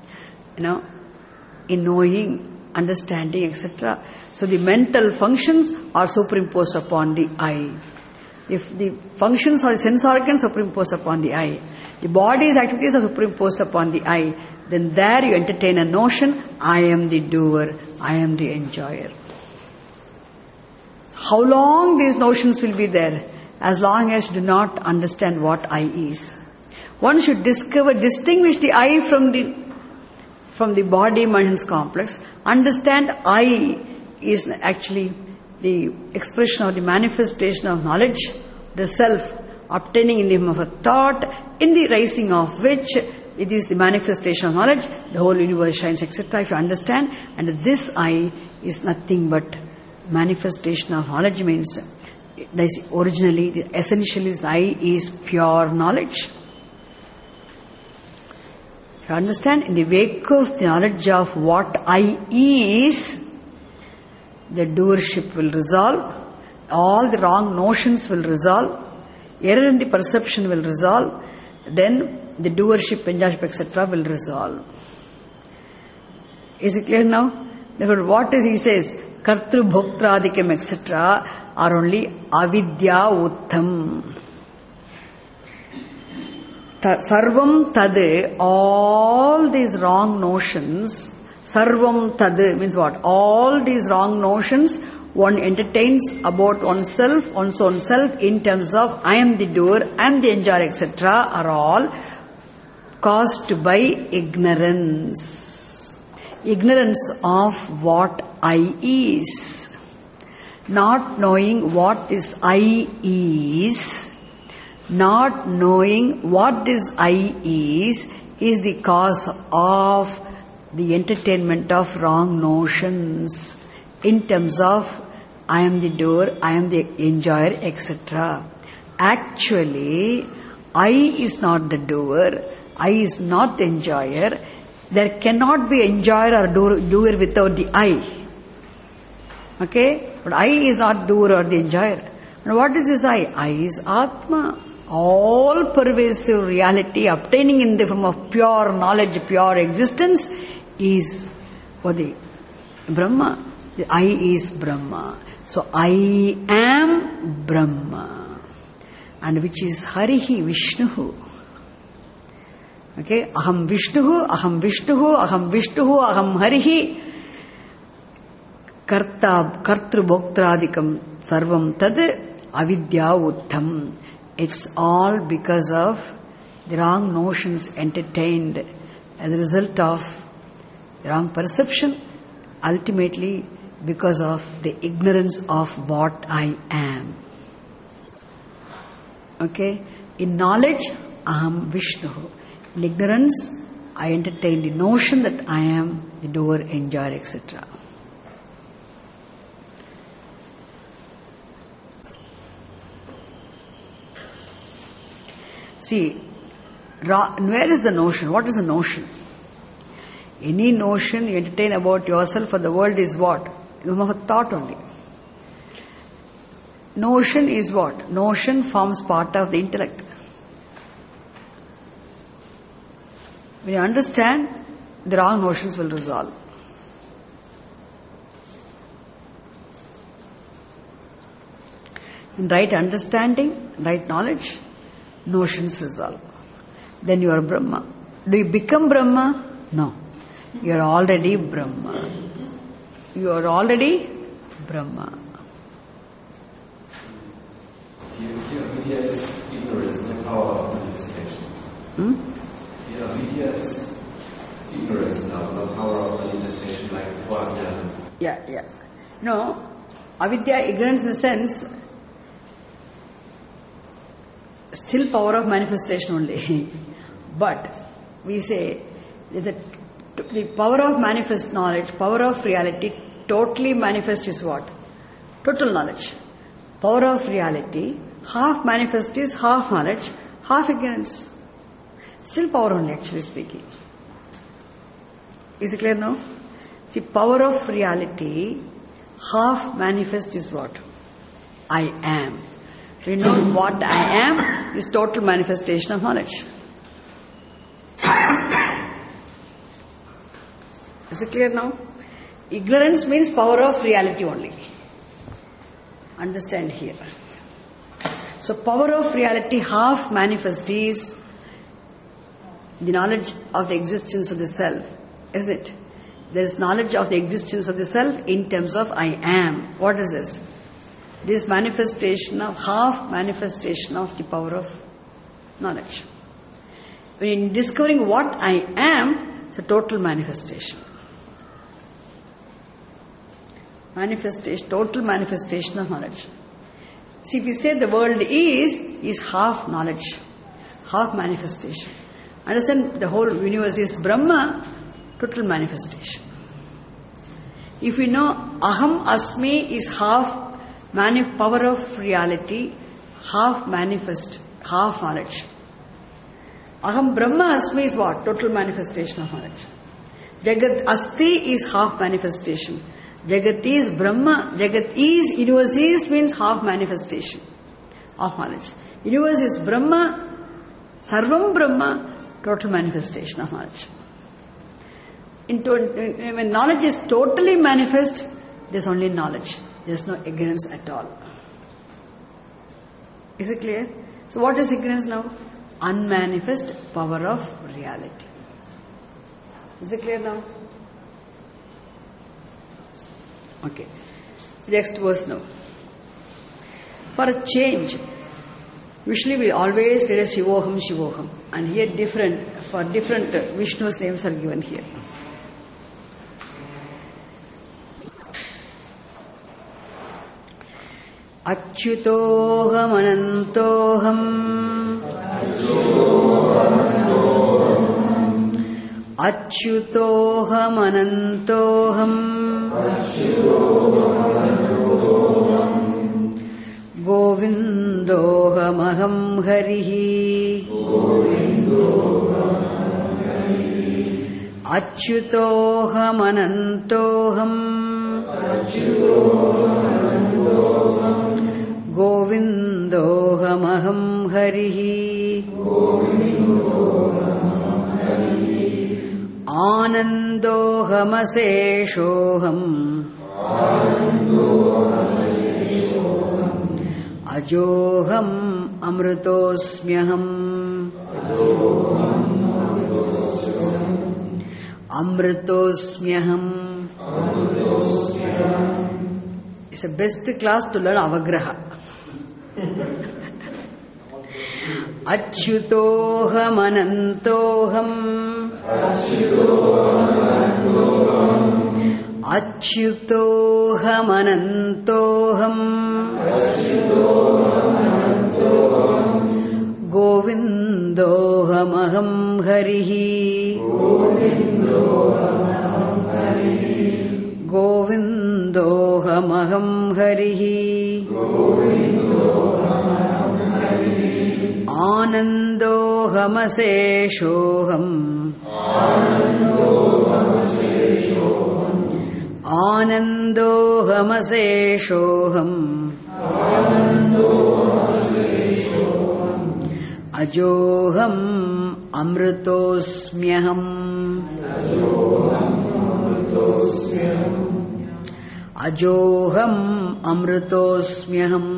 knowing, understanding, etc. So the mental functions are superimposed upon the I. If the functions or the sense organs are superimposed upon the I, the body's activities are superimposed upon the I, then there you entertain a notion, I am the doer, I am the enjoyer. How long these notions will be there? As long as you do not understand what I is. One should distinguish the I from the body, mind, and complex. Understand I is actually the expression or the manifestation of knowledge, the self obtaining in the form of a thought, in the rising of which it is the manifestation of knowledge, the whole universe shines, etc. If you understand, and this I is nothing but manifestation of knowledge, means originally, essentially, I is pure knowledge. You understand? In the wake of the knowledge of what I is, the doership will resolve, all the wrong notions will resolve, error in the perception will resolve, then the doership, enjoyship, etc. will resolve. Is it clear now? Therefore, what is he says? Kartru, bhoktra, etc. are only avidya uttam. Sarvam tad, all these wrong notions, sarvam tad means what? All these wrong notions one entertains about oneself, one's own self in terms of I am the doer, I am the enjoyer, etc. are all caused by ignorance. Ignorance of what I is. Not knowing what this I is, not knowing what this I is the cause of the entertainment of wrong notions in terms of I am the doer, I am the enjoyer, etc. Actually, I is not the doer, I is not the enjoyer. There cannot be enjoyer or doer without the I. Okay? But I is not doer or the enjoyer. And what is this I? I is Atma. all pervasive reality obtaining in the form of pure knowledge, pure existence is for the Brahma. The I is Brahma. So I am Brahma. And which is Harihi, Vishnuhu. Okay, Aham Vishnuhu, Aham Vishnuhu, Aham Vishnuhu, Aham Harihi. Kartru Bhoktradikam Sarvam Tad Avidya Uttam. It's all because of the wrong notions entertained as a result of the wrong perception, ultimately because of the ignorance of what I am. Okay? In knowledge, Aham Vishnuhu. In ignorance, I entertain the notion that I am the doer, enjoyer, etc. See, where is the notion? What is the notion? Any notion you entertain about yourself or the world is what? You have a thought only. Notion is what? Notion forms part of the intellect. When you understand, the wrong notions will resolve. In right understanding, right knowledge, notions resolve. Then you are Brahma. Do you become Brahma? No. You are already Brahma. You are already Brahma. Vidya is ignorance, the power of manifestation. Vidya is ignorance now, the power of manifestation, like Vajnana. Yeah. No, avidya, ignorance in the sense, still power of manifestation only. But we say that the power of manifest knowledge, power of reality, totally manifest is what? Total knowledge. Power of reality, half manifest is half knowledge, half ignorance. Still power only, actually speaking. Is it clear now? The power of reality, half manifest is what? I am. We know what I am is total manifestation of knowledge. Is it clear now? Ignorance means power of reality only. Understand here. So power of reality, half manifest is the knowledge of the existence of the self. Is it? There is knowledge of the existence of the self in terms of I am. What is this? This manifestation of half manifestation of the power of knowledge. When discovering what I am, it's a total manifestation. Total manifestation of knowledge. See, if we say the world is half knowledge, half manifestation. Understand, the whole universe is Brahma, total manifestation. If we know Aham Asmi is half power of reality, half manifest, half knowledge. Aham Brahma Asmi is what? Total manifestation of knowledge. Jagat Asti is half manifestation. Jagat is Brahma, Jagat is, universe is means half manifestation of knowledge. Universe is Brahma, Sarvam Brahma, total manifestation of knowledge. When knowledge is totally manifest, there is only knowledge. There is no ignorance at all. Is it clear? So what is ignorance now? Unmanifest power of reality. Is it clear now? Okay. Next verse now. For a change, usually we always read as Shivoham, Shivoham. And here for different Vishnu's names are given here. Achyutoham Anantoham Achyutoham Anantoham Govindohamaham Harihi Achyutoham Anantoham Govindohamaham Harihi. Anandohamaseshoham. Ajoham amritosmyaham. Amritosmyaham. It's the best class to learn Avagraha. Achyutoham anantoham. Achyutoham anantoham. Govindohamaham Harihi. Govindohamaham Harihi. Anandohamaseshoham. Anandohamaseshoham. Ajoham amritosmyaham. Ajoham amritosmyaham.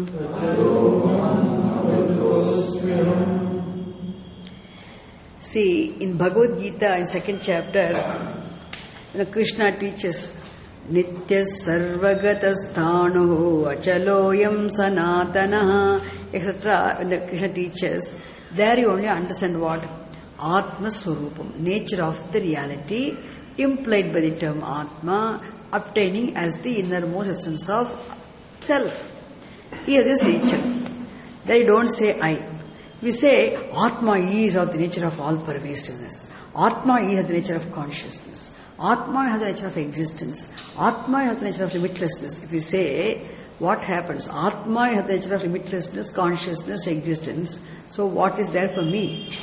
See, in Bhagavad Gita, in 2nd chapter, Krishna teaches Nitya Sarvagatasthano Achaloyam Sanatanaha, etc. When Krishna teaches, there you only understand what? Atma Swarupam, nature of the reality, implied by the term Atma, obtaining as the innermost essence of self. Here is nature. There you don't say I. We say Atma is of the nature of all pervasiveness. Atma is of the nature of consciousness. Atma has the nature of existence. Atma has the nature of limitlessness. If we say, what happens? Atma has the nature of limitlessness, consciousness, existence. So what is there for me?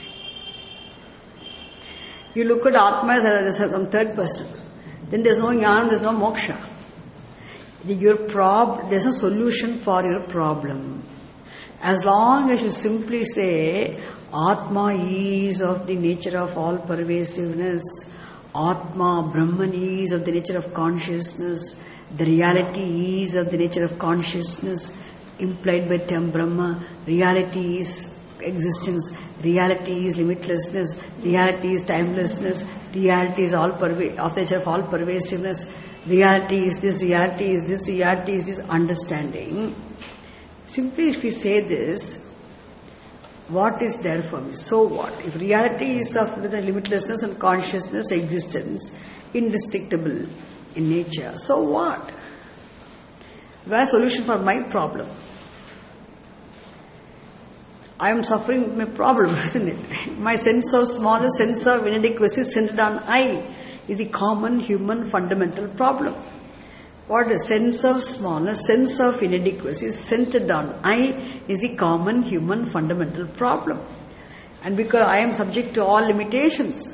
You look at Atma as some third person. Then there's no jnana, there's no moksha. There's no solution for your problem. As long as you simply say, Atma is of the nature of all pervasiveness, Atma, Brahman is of the nature of consciousness, the reality is of the nature of consciousness, implied by term Brahma, reality is existence, reality is limitlessness, reality is timelessness, reality is of the nature of all pervasiveness, reality is this, reality is this, reality is this, understanding. Simply if we say this, what is there for me? So what? If reality is of the limitlessness and consciousness, existence, indestructible in nature, so what? Where's the solution for my problem? I am suffering with my problem, isn't it? My sense of smallness, sense of inadequacy centered on I is the common human fundamental problem. What is sense of smallness, sense of inadequacy centered on I is the common human fundamental problem. And because I am subject to all limitations,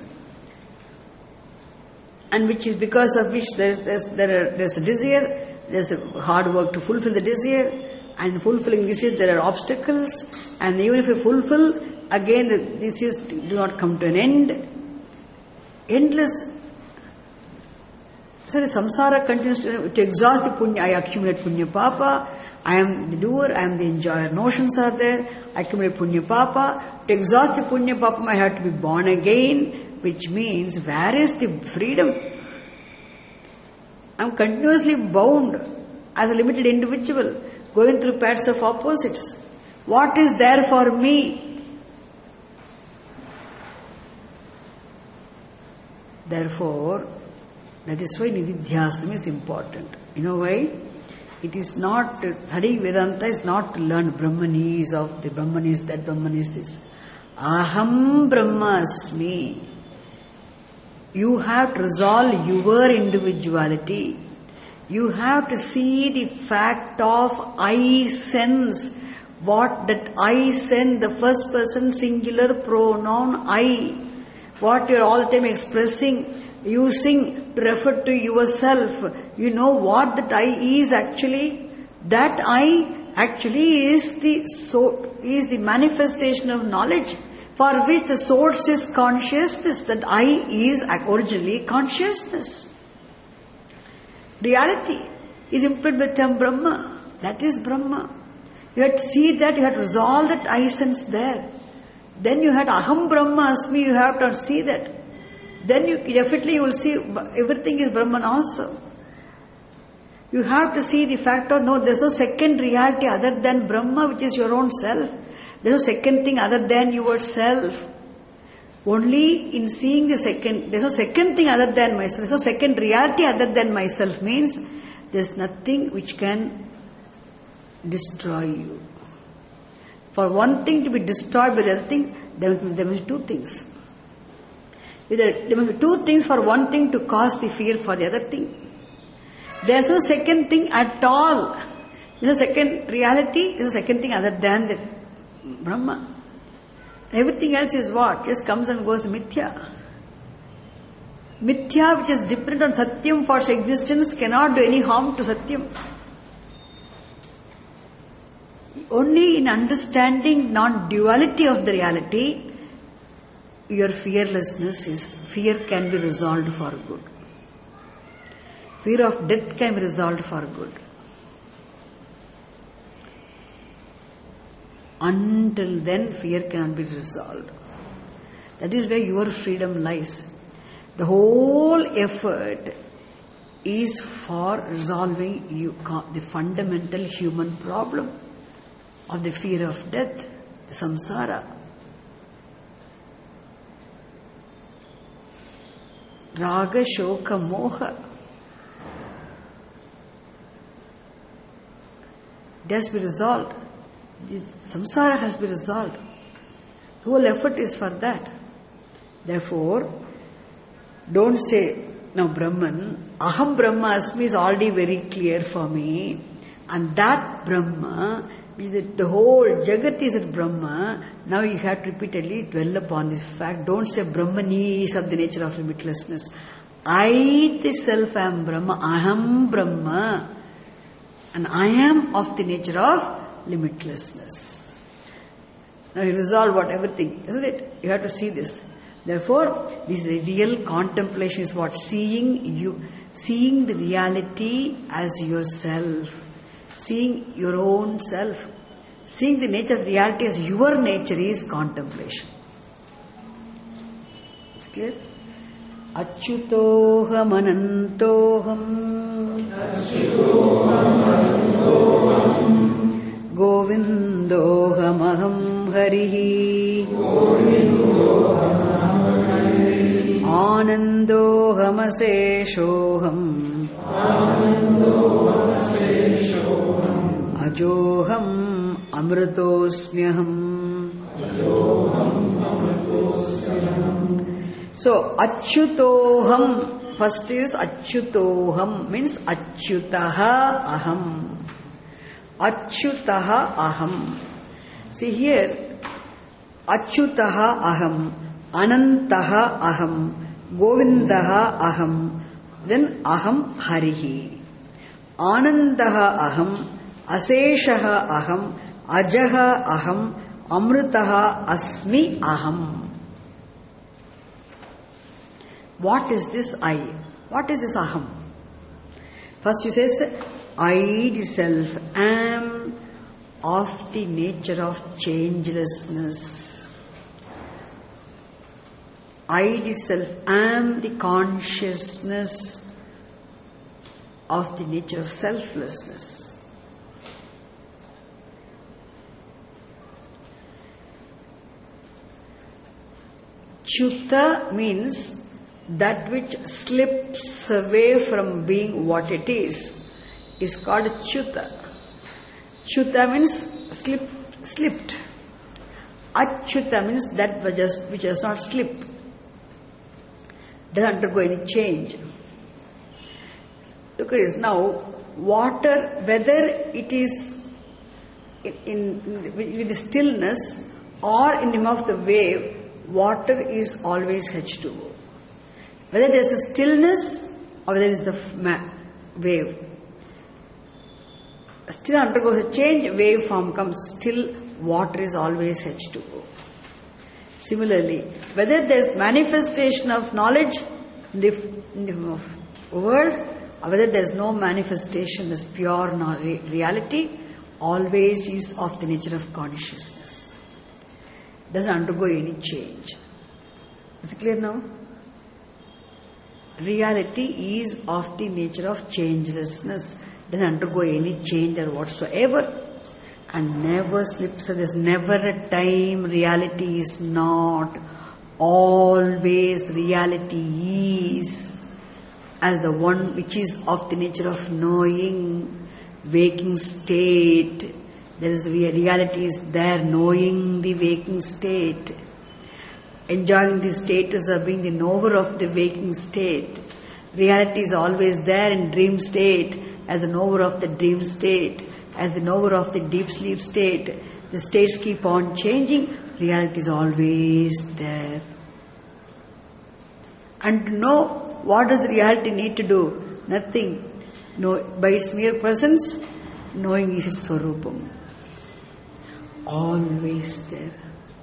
and which is because of which there's a desire, there's a hard work to fulfill the desire, and fulfilling desires there are obstacles, and even if you fulfill, again the desires do not come to an end. Endless. So the samsara continues to exhaust the punya. I accumulate punya papa, I am the doer, I am the enjoyer. Notions are there, I accumulate punya papa. To exhaust the punya papa, I have to be born again, which means where is the freedom? I am continuously bound as a limited individual, going through paths of opposites. What is there for me? Therefore, that is why Nididhyasana is important. You know why? It is not, studying Vedanta is not to learn Brahman is of the Brahman is that, Brahman is this. Aham Brahmasmi. You have to resolve your individuality. You have to see the fact of I sense. What that I sense, the first person singular pronoun I. What you are all the time expressing, using to refer to yourself. You know what that I is actually? That I actually is the manifestation of knowledge, for which the source is consciousness. That I is originally consciousness. Reality is implied with term Brahma. That is Brahma. You had to see that, you had to resolve that I sense there. Then you had Aham Brahma Asmi, you have to see that. Then you will see everything is Brahman also. You have to see the fact of no, there's no second reality other than Brahma, which is your own self. There's no second thing other than yourself. Only in seeing the second, there's no second thing other than myself. There's no second reality other than myself means there's nothing which can destroy you. For one thing to be destroyed by the other thing, there must be two things. There must be two things for one thing to cause the fear for the other thing. There's no second thing at all. There's no second reality, there's no second thing other than the Brahma. Everything else is what? Just comes and goes, the Mithya. Mithya, which is dependent on Satyam for its existence, cannot do any harm to Satyam. Only in understanding non-duality of the reality, your fear can be resolved for good. Fear of death can be resolved for good. Until then, fear cannot be resolved. That is where your freedom lies. The whole effort is for resolving the fundamental human problem of the fear of death, the samsara. Raga, shoka, moha. It has to be resolved. The samsara has to be resolved. The whole effort is for that. Therefore, don't say, now Brahman, Aham Brahma Asmi is already very clear for me. And that Brahma, which is the whole Jagat is at Brahma, now you have to repeatedly dwell upon this fact. Don't say Brahmani is of the nature of limitlessness. I, the self, am Brahma. Aham Brahma. And I am of the nature of limitlessness. Now you resolve everything, isn't it? You have to see this. Therefore, this real contemplation is what? Seeing the reality as yourself. Seeing your own self. Seeing the nature of reality as your nature is contemplation. It's clear? Achyutoham anantoham Govindoham aham harihi Anandoham aseshoham Ajoham amritosmyaham. So, Achyutoham, first is Achyutoham, means Achyutaha aham. Achyutaha aham. See here, Achyutaha aham, Anantaha aham, Govindaha aham, then aham harihi. Anandaha aham, Aseshaha aham, Ajaha aham, Amritaha asmi aham. What is this I? What is this aham? First you say, I, the self, am of the nature of changelessness. I, the self, am the consciousness of the nature of selflessness. Chuta means that which slips away from being what it is called Chuta. Chuta means slipped. Achyuta means that which does not slip, doesn't undergo any change. Look at this now. Water, whether it is with the stillness or in the mouth of the wave, water is always H2O. Whether there is a stillness or whether there is the wave. still undergoes a change, wave form comes, still water is always H2O. Similarly, whether there is manifestation of knowledge in the world, or whether there is no manifestation, this pure reality always is of the nature of consciousness. Doesn't undergo any change. Is it clear now? Reality is of the nature of changelessness, doesn't undergo any change or whatsoever, and never slips. So there's never a time reality is not. Always reality is as the one which is of the nature of knowing, waking state. There is reality is there, knowing the waking state, enjoying the status of being the knower of the waking state. Reality is always there in dream state as the knower of the dream state, as the knower of the deep sleep state. The states keep on changing, reality is always there. And to know, what does the reality need to do? Nothing. No, by its mere presence, knowing is its swarupam. Always there.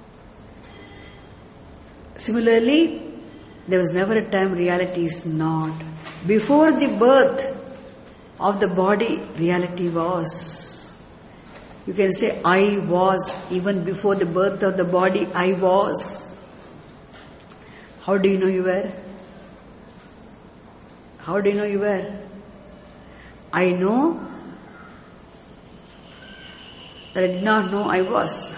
Similarly, there was never a time reality is not. Before the birth of the body, reality was. You can say, I was. Even before the birth of the body, I was. How do you know you were? How do you know you were? I know that I did not know I was.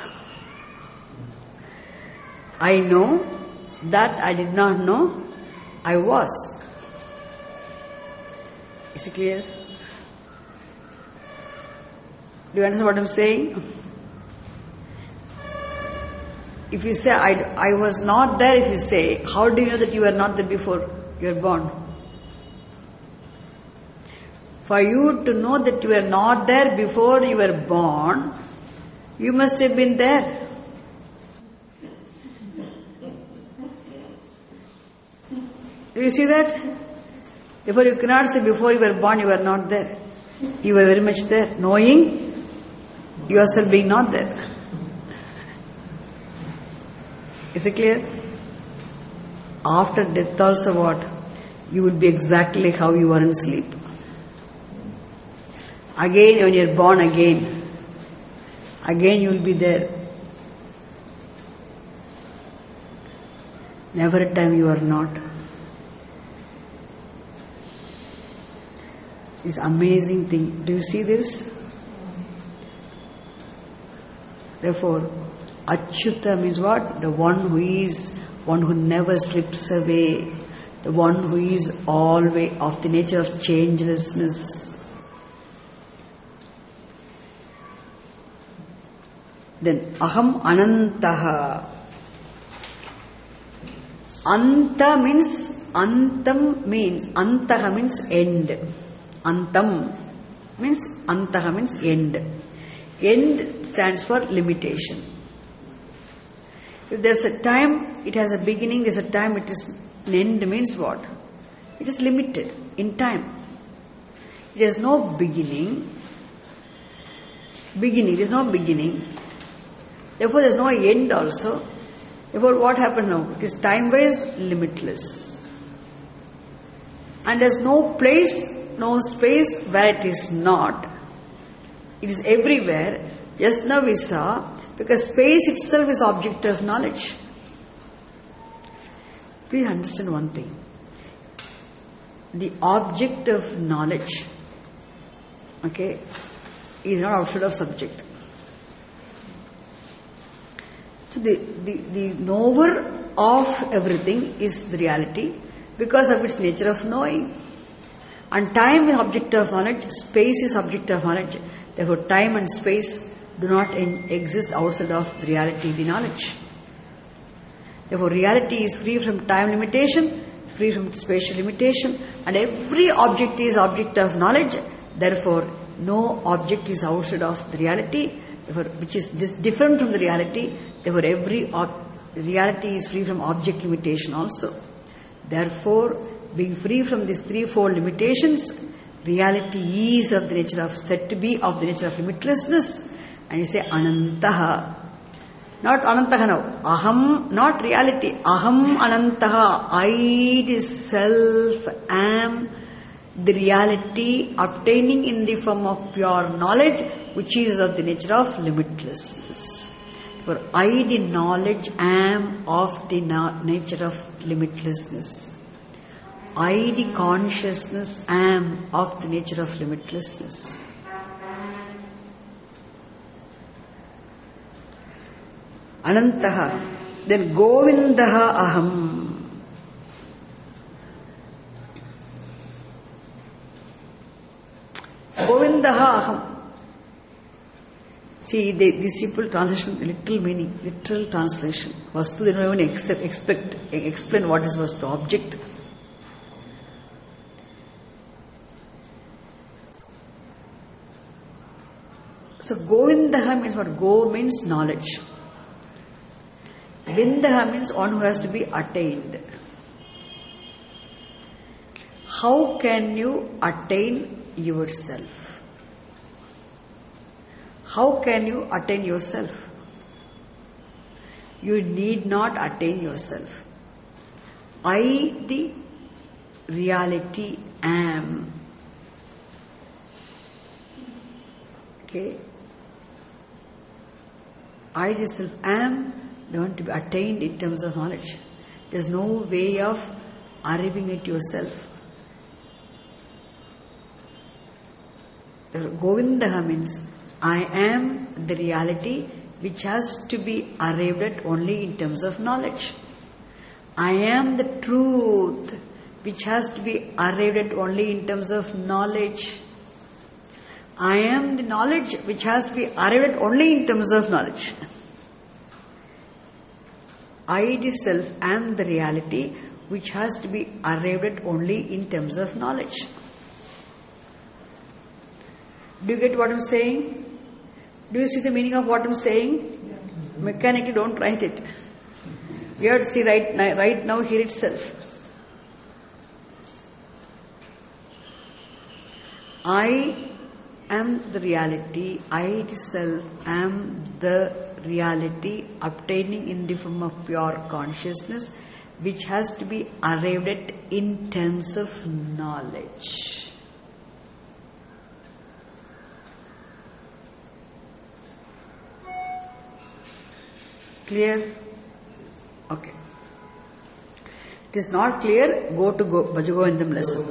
I know that I did not know I was. Is it clear? Do you understand what I'm saying? If you say, I was not there, if you say, how do you know that you were not there before you were born? For you to know that you were not there before you were born, you must have been there. Do you see that? Therefore you cannot say before you were born you were not there. You were very much there, knowing yourself being not there. Is it clear? After death also what? You will be exactly how you were in sleep. Again when you are born again you will be there. Never a time you are not. This amazing thing. Do you see this? Therefore, Achyuta means what? The one who never slips away, the one who is always of the nature of changelessness. Then, Aham Anantaha. Anta means, Antam means, Antaha means end. Antam means, Antaha means end. End stands for limitation. If there's a time, it has a beginning, there's a time, it is an end means what? It is limited in time. It has no beginning. There is no beginning. Therefore, there is no end also. Therefore, what happens now? It is time-wise limitless. And there is no place, no space where it is not. It is everywhere. Just now we saw, because space itself is object of knowledge. Please understand one thing. The object of knowledge, is not outside of subject. So the knower of everything is the reality because of its nature of knowing. And time is object of knowledge, space is object of knowledge. Therefore, time and space do not exist outside of the reality, the knowledge. Therefore, reality is free from time limitation, free from spatial limitation, and every object is object of knowledge. Therefore, no object is outside of the reality, therefore, which is different from the reality. Therefore, every reality is free from object limitation also. Therefore, being free from these threefold limitations, reality is of the nature of, said to be of the nature of limitlessness, and you say Anantaha. Not Anantaha now. Aham, not reality. Aham Anantaha. I, the self, am the reality obtaining in the form of pure knowledge, which is of the nature of limitlessness. For I, the knowledge, am of the nature of limitlessness. I, the consciousness, am of the nature of limitlessness. Anantaha. Then Govindaha aham. Govindaha aham. See, this simple translation, literal meaning, literal translation. Vastu, they don't even explain what is Vastu, object. So, Govindaha means what? Go means knowledge. Vindaha means one who has to be attained. How can you attain yourself? How can you attain yourself? You need not attain yourself. I, the reality, am. Okay. I, the self, am. They want to be attained in terms of knowledge. There's no way of arriving at yourself. Govindaha means I am the reality which has to be arrived at only in terms of knowledge. I am the truth which has to be arrived at only in terms of knowledge. I am the knowledge which has to be arrived at only in terms of knowledge. I, the self, am the reality which has to be arrived at only in terms of knowledge. Do you get what I'm saying? Do you see the meaning of what I'm saying? Mechanically, don't write it. You have to see right now here itself. I am the reality, I, the self, am the reality obtaining in the form of pure consciousness, which has to be arrived at in terms of knowledge. Clear? Okay. It is not clear, go to Bhajagovindam lesson.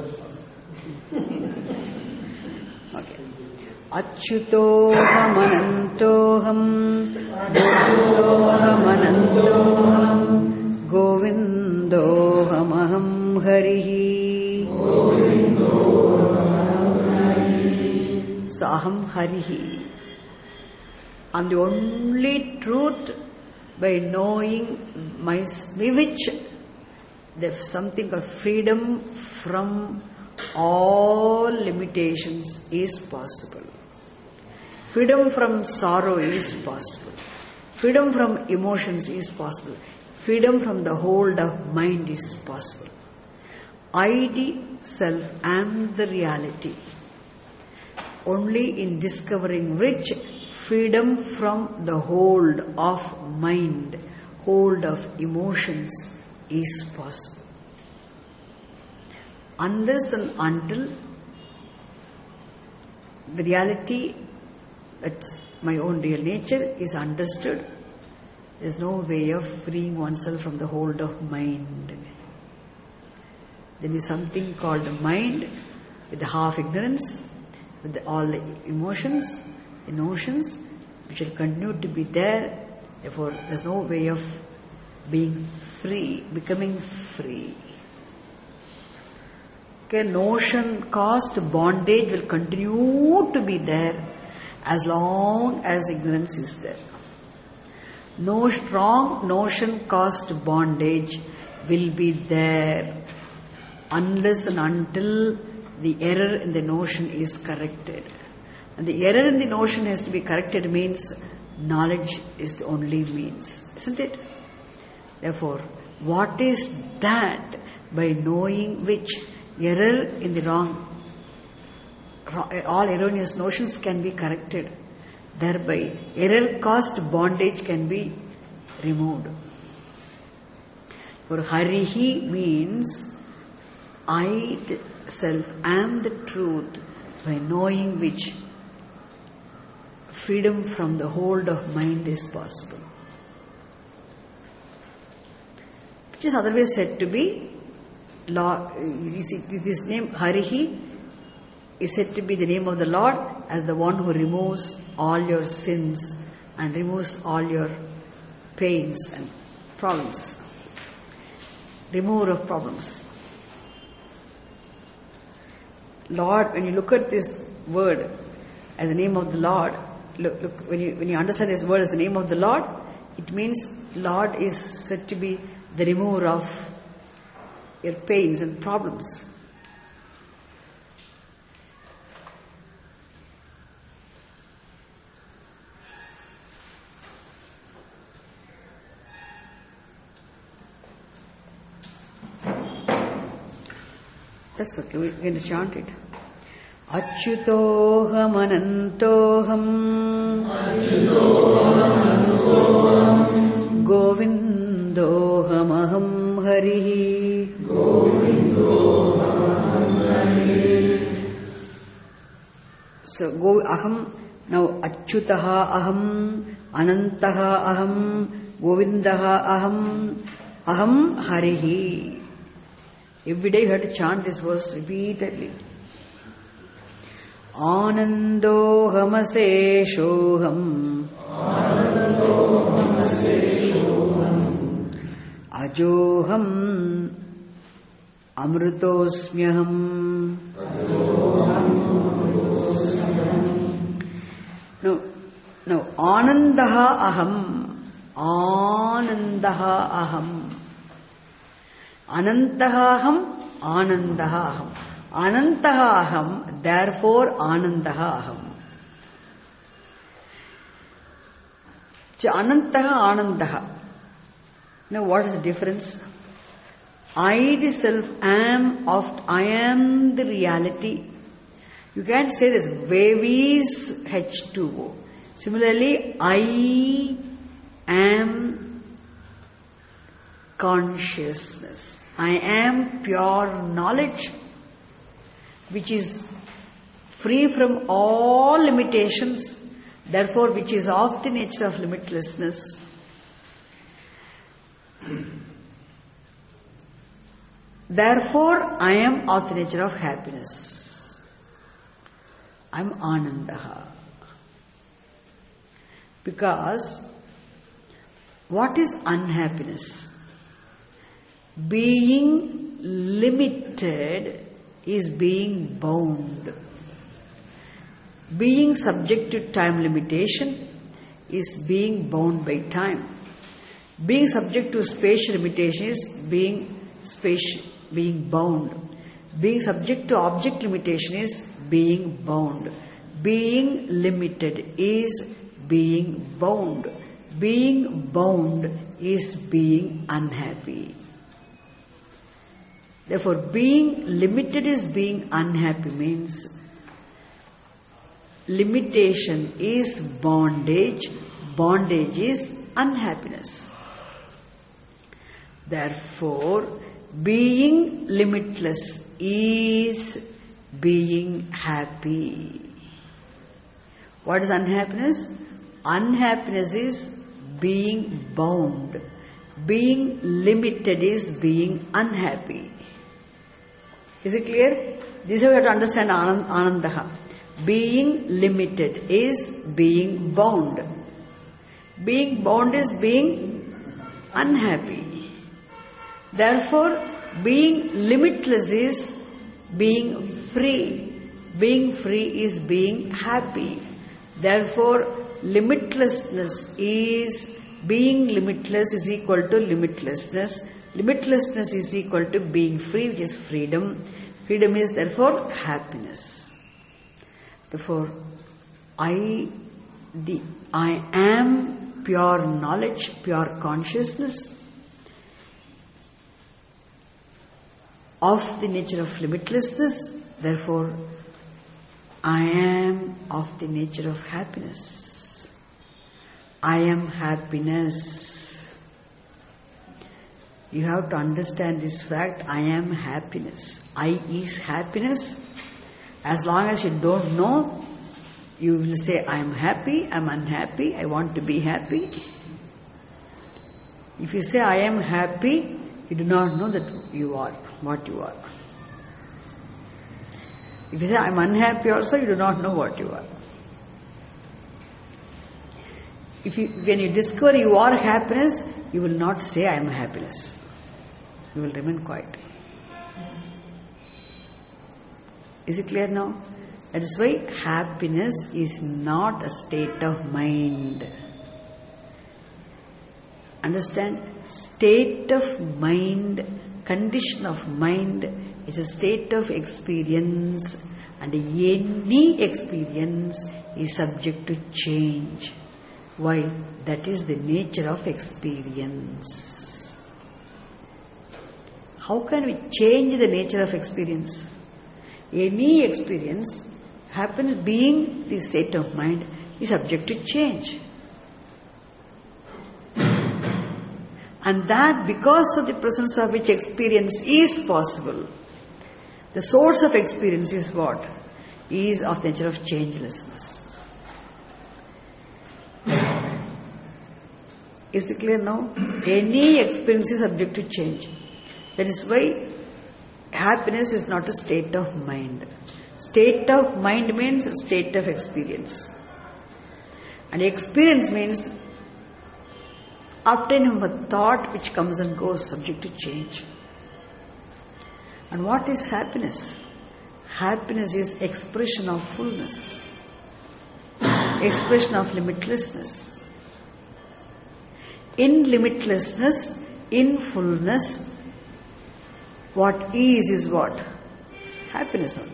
Okay. Achyutoham anantoham Govindoham anantoham Govindoham aham harihi Saham harihi. I'm the only truth by knowing me, which there's something called freedom from all limitations is possible. Freedom from sorrow is possible. Freedom from emotions is possible. Freedom from the hold of mind is possible. I, the self, am the reality. Only in discovering which freedom from the hold of mind, hold of emotions is possible. Unless and until the reality, that's my own real nature, is understood, there is no way of freeing oneself from the hold of mind. There is something called the mind with the half ignorance, with all the emotions, the notions, which will continue to be there. Therefore, there is no way of being free, becoming free. Okay, notion caused bondage will continue to be there as long as ignorance is there. No strong notion caused bondage will be there unless and until the error in the notion is corrected. And the error in the notion has to be corrected means knowledge is the only means, isn't it? Therefore, what is that by knowing which error in the wrong all erroneous notions can be corrected. Thereby, error-caused bondage can be removed. For Harihi means I self am the truth, by knowing which freedom from the hold of mind is possible. Which is otherwise said to be Lord. This name Harihi is said to be the name of the Lord as the one who removes all your sins and removes all your pains and problems. Remover of problems. Lord, when you look at this word as the name of the Lord, look when you understand this word as the name of the Lord, it means Lord is said to be the remover of your pains and problems. That's okay, we're going to chant it. Achyutoham anantoham Govindoham aham harihi So go aham, now achyutaha aham, anantaha aham, govindaha aham harihi. Every day you have to chant this verse repeatedly. Anandoham aseshoham Ajoham amrutosmyaham. No, anandaha aham. Anandaha aham. Anantahaham, anandahaham. Anantahaham, therefore anandahaham. So anantaha, anandaha. Now what is the difference? I self I am the reality. You can't say this, wave is H2O. Similarly, I am consciousness. I am pure knowledge, which is free from all limitations, therefore which is of the nature of limitlessness. Therefore, I am of the nature of happiness. I am Anandaha. Because what is unhappiness? Being limited is being bound. Being subject to time limitation is being bound by time. Being subject to spatial limitation is being bound. Being subject to object limitation is being bound. Being limited is being bound. Being bound is being unhappy. Therefore, being limited is being unhappy means limitation is bondage, bondage is unhappiness. Therefore, being limitless is being happy. What is unhappiness? Unhappiness is being bound. Being limited is being unhappy. Is it clear? This is how we have to understand Anandaha. Being limited is being bound. Being bound is being unhappy. Therefore, being limitless is being free. Being free is being happy. Therefore, limitlessness is being limitless is equal to limitlessness. Limitlessness is equal to being free, which is freedom. Freedom is therefore happiness. Therefore, I am pure knowledge, pure consciousness of the nature of limitlessness. Therefore, I am of the nature of happiness. I am happiness. You have to understand this fact. I am happiness. I is happiness. As long as you don't know, you will say, I am happy, I am unhappy, I want to be happy. If you say, I am happy, you do not know that you are, what you are. If you say, I am unhappy also, you do not know what you are. When you discover you are happiness, you will not say, I am happiness. You will remain quiet. Is it clear now? That is why happiness is not a state of mind. Understand? State of mind, condition of mind is a state of experience, and any experience is subject to change. Why? That is the nature of experience. How can we change the nature of experience? Any experience happens being the state of mind is subject to change. And that because of the presence of which experience is possible. The source of experience is what? Is of the nature of changelessness. Is it clear now? Any experience is subject to change. That is why happiness is not a state of mind. State of mind means state of experience. And experience means obtaining a thought which comes and goes, subject to change. And what is happiness? Happiness is expression of fullness, expression of limitlessness. In limitlessness, in fullness, what is what? Happiness only.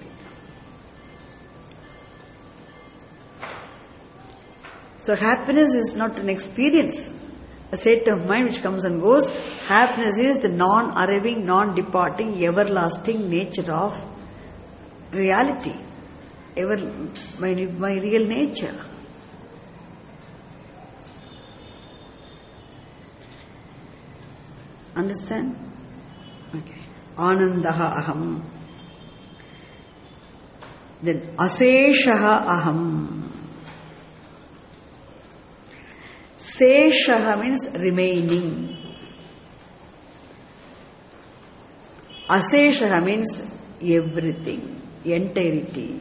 So happiness is not an experience, a state of mind which comes and goes. Happiness is the non-arriving, non-departing, everlasting nature of reality. My real nature. Understand? Okay. Anandaha aham. Then aseshaha aham. Seshaha means remaining. Aseshaha means everything, entirety,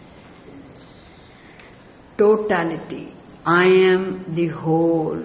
totality. I am the whole.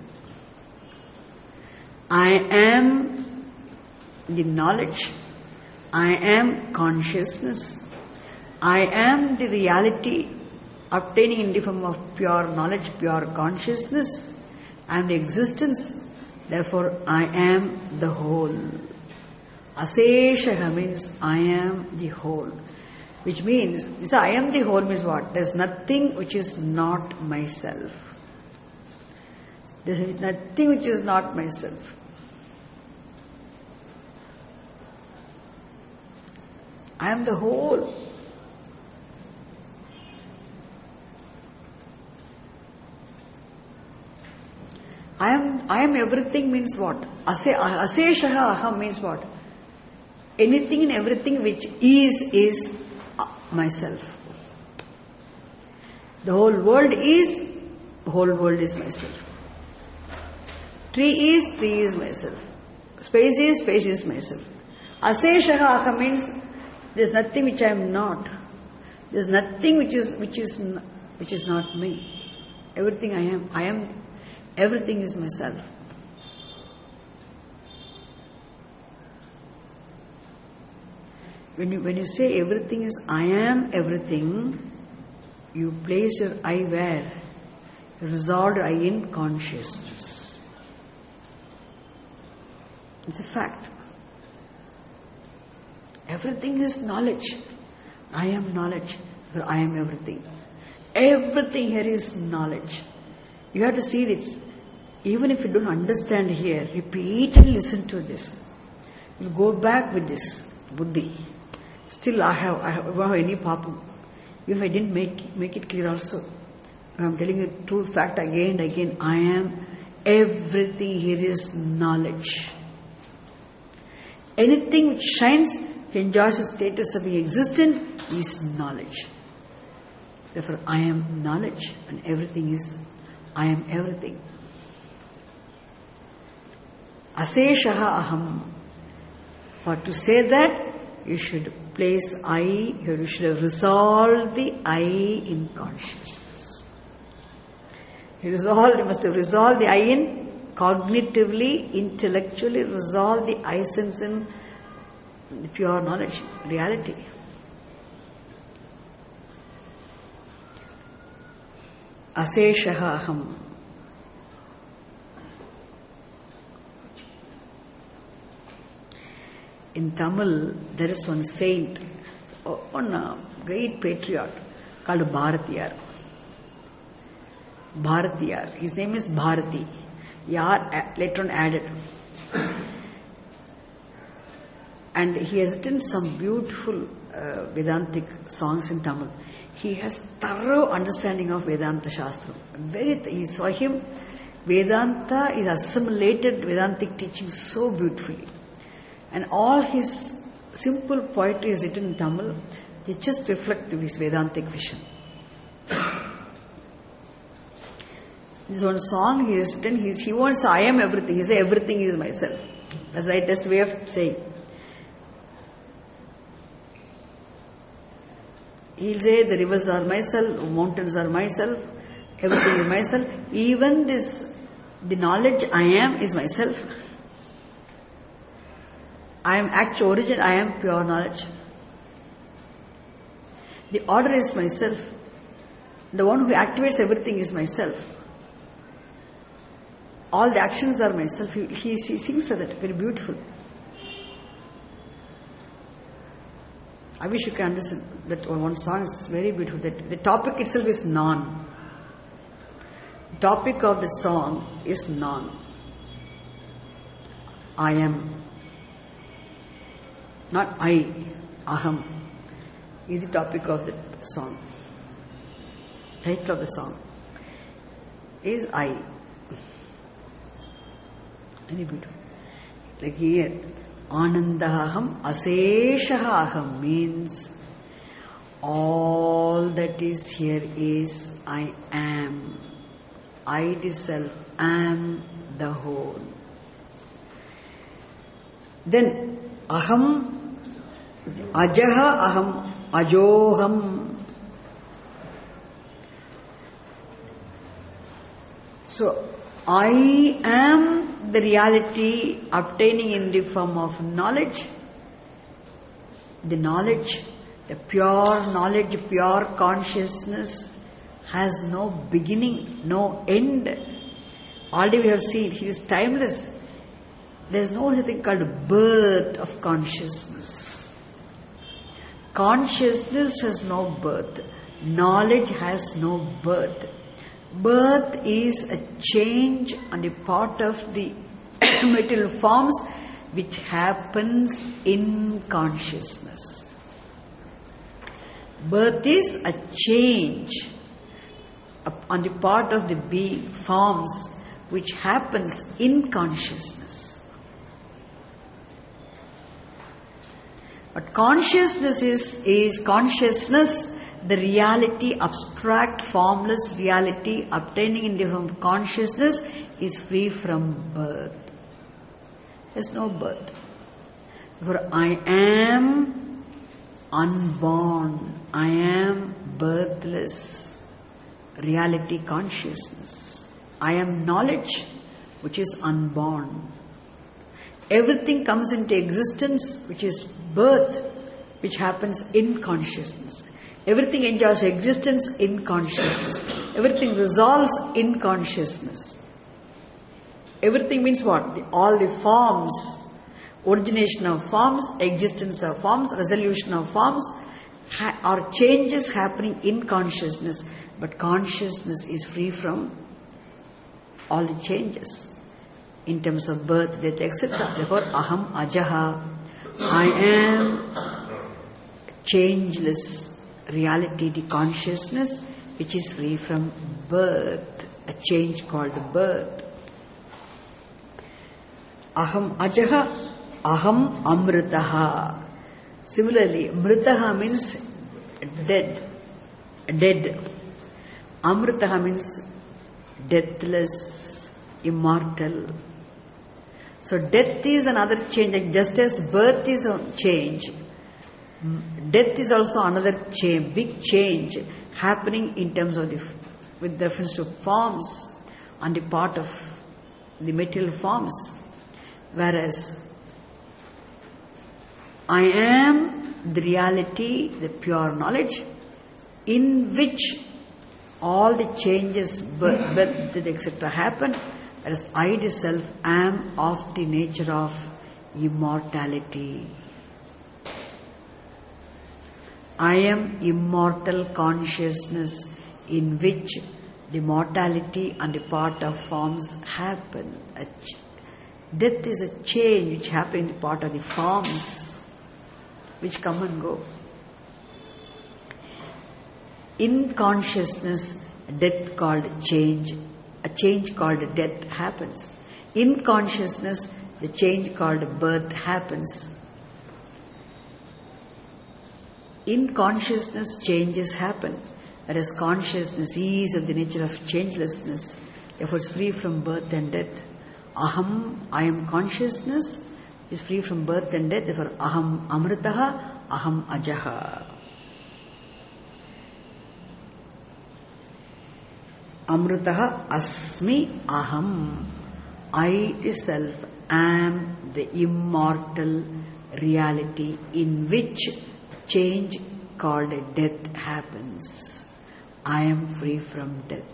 I am the knowledge. I am consciousness. I am the reality obtaining in the form of pure knowledge, pure consciousness. I am the existence. Therefore, I am the whole. Aseshaha means I am the whole. Which means, this I am the whole means what? There is nothing which is not myself. There is nothing which is not myself. I am the whole. I am everything means what? Aseshaha aham means what? Anything and everything which is myself. The whole world is myself. Tree is myself. Space is myself. Aseshaha aham means there is nothing which I am not. There is nothing which is not me. Everything I am. Everything is myself. When you say everything is I am everything, you place your I where? Resolved I in consciousness. It's a fact. Everything is knowledge. I am knowledge. I am everything. Everything here is knowledge. You have to see this. Even if you don't understand here, repeatedly listen to this. You go back with this buddhi. Still I have any papam. If I didn't make it clear also, I'm telling you the true fact again and again. I am everything. Here is knowledge. Anything which shines, enjoys the status of being existent, is knowledge. Therefore, I am knowledge, and everything is, I am everything. Aseshaha aham. For to say that, you should place I, you should have resolved the I in consciousness. You must have resolved the I in cognitively, intellectually, resolve the I sense in the pure knowledge, reality. Aseshaha aham. In Tamil, there is one saint, one great patriot called Bharatiyar. Bharatiyar. His name is Bharati. Yar later on added. And he has written some beautiful Vedantic songs in Tamil. He has thorough understanding of Vedanta Shastra. For him, Vedanta is assimilated Vedantic teaching so beautifully. And all his simple poetry is written in Tamil. They just reflect his Vedantic vision. This one song he has written, he wants I am everything. He says everything is myself. That's the rightest way of saying. He'll say the rivers are myself, mountains are myself, everything is myself. Even the knowledge I am is myself. I am actual origin, I am pure knowledge. The order is myself. The one who activates everything is myself. All the actions are myself. He sings that, very beautiful. I wish you can understand that one song is very beautiful. That the topic itself is non. The topic of the song is non. I am. Not I, aham, is the topic of the song. Title of the song is I. Very beautiful. Like here, Anandaham Aseshahaham means all that is here is I am. I itself am the whole. Then aham, ajaha aham, ajoham. So I am the reality obtaining in the form of knowledge. The knowledge, the pure knowledge, pure consciousness has no beginning, no end. Already we have seen, he is timeless. There is no thing called birth of consciousness. Consciousness has no birth. Knowledge has no birth. Birth is a change on the part of the material forms which happens in consciousness. Birth is a change on the part of the being forms which happens in consciousness. But consciousness is consciousness, the reality, abstract, formless reality obtaining in the form of consciousness is free from birth. There is no birth. For I am unborn. I am birthless. Reality, consciousness. I am knowledge, which is unborn. Everything comes into existence, which is birth, which happens in consciousness. Everything enjoys existence in consciousness. Everything resolves in consciousness. Everything means what? All the forms, origination of forms, existence of forms, resolution of forms, are changes happening in consciousness. But consciousness is free from all the changes in terms of birth, death, etc. Therefore, aham ajaha, I am changeless. reality, the consciousness which is free from birth, a change called birth. Aham ajaha, aham amritaha. Similarly, mritaha means dead. Amritaha means deathless, immortal. So death is another change. Just as birth is a change, death is also another change, big change happening in terms of with reference to forms on the part of the material forms. Whereas I am the reality, the pure knowledge, in which all the changes, birth, etc. happen, whereas I itself am of the nature of immortality. I am immortal consciousness in which the mortality and the part of forms happen. Death is a change which happens in the part of the forms which come and go. In consciousness, death called change, a change called death happens. In consciousness, the change called birth happens. In consciousness, changes happen, whereas consciousness is of the nature of changelessness, therefore it's free from birth and death. Aham, I am consciousness, is free from birth and death, therefore aham amritaha, aham ajaha. Amritaha asmi aham. I itself am the immortal reality in which change called death happens. I am free from death.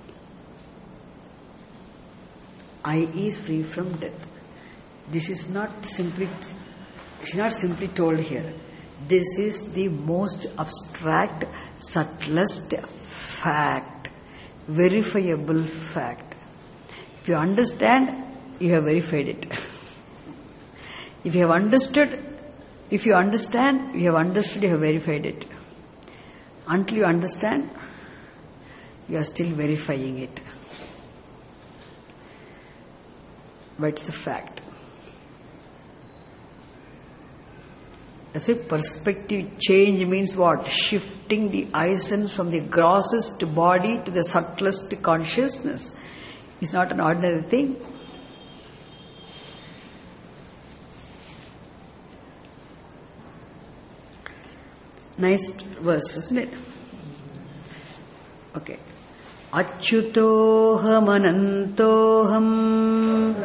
I is free from death. This is not simply told here. This is the most abstract, subtlest fact, verifiable fact. If you understand, you have verified it. If you understand, you have verified it. Until you understand, you are still verifying it. But it's a fact. As a perspective change means what? Shifting the essence from the grossest body to the subtlest consciousness. It's not an ordinary thing. Nice verse, isn't it? Okay. Achyutoham anantoham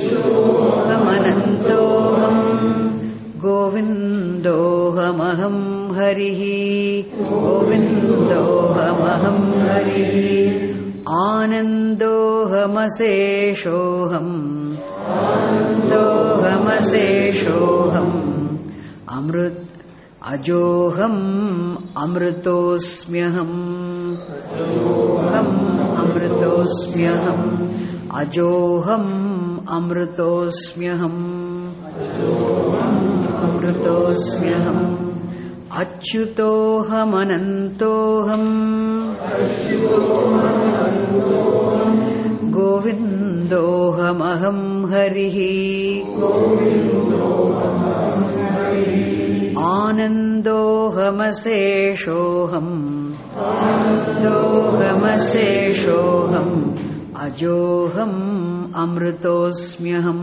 Govindohamaham harihi Anandohamaseshoham Amrut Ajoham amrutosmyaham Ajoham amrutosmyaham Achyutoham anantoham Govindohamaham harihi Anandohamaseshoham Ajoham amrutosmyaham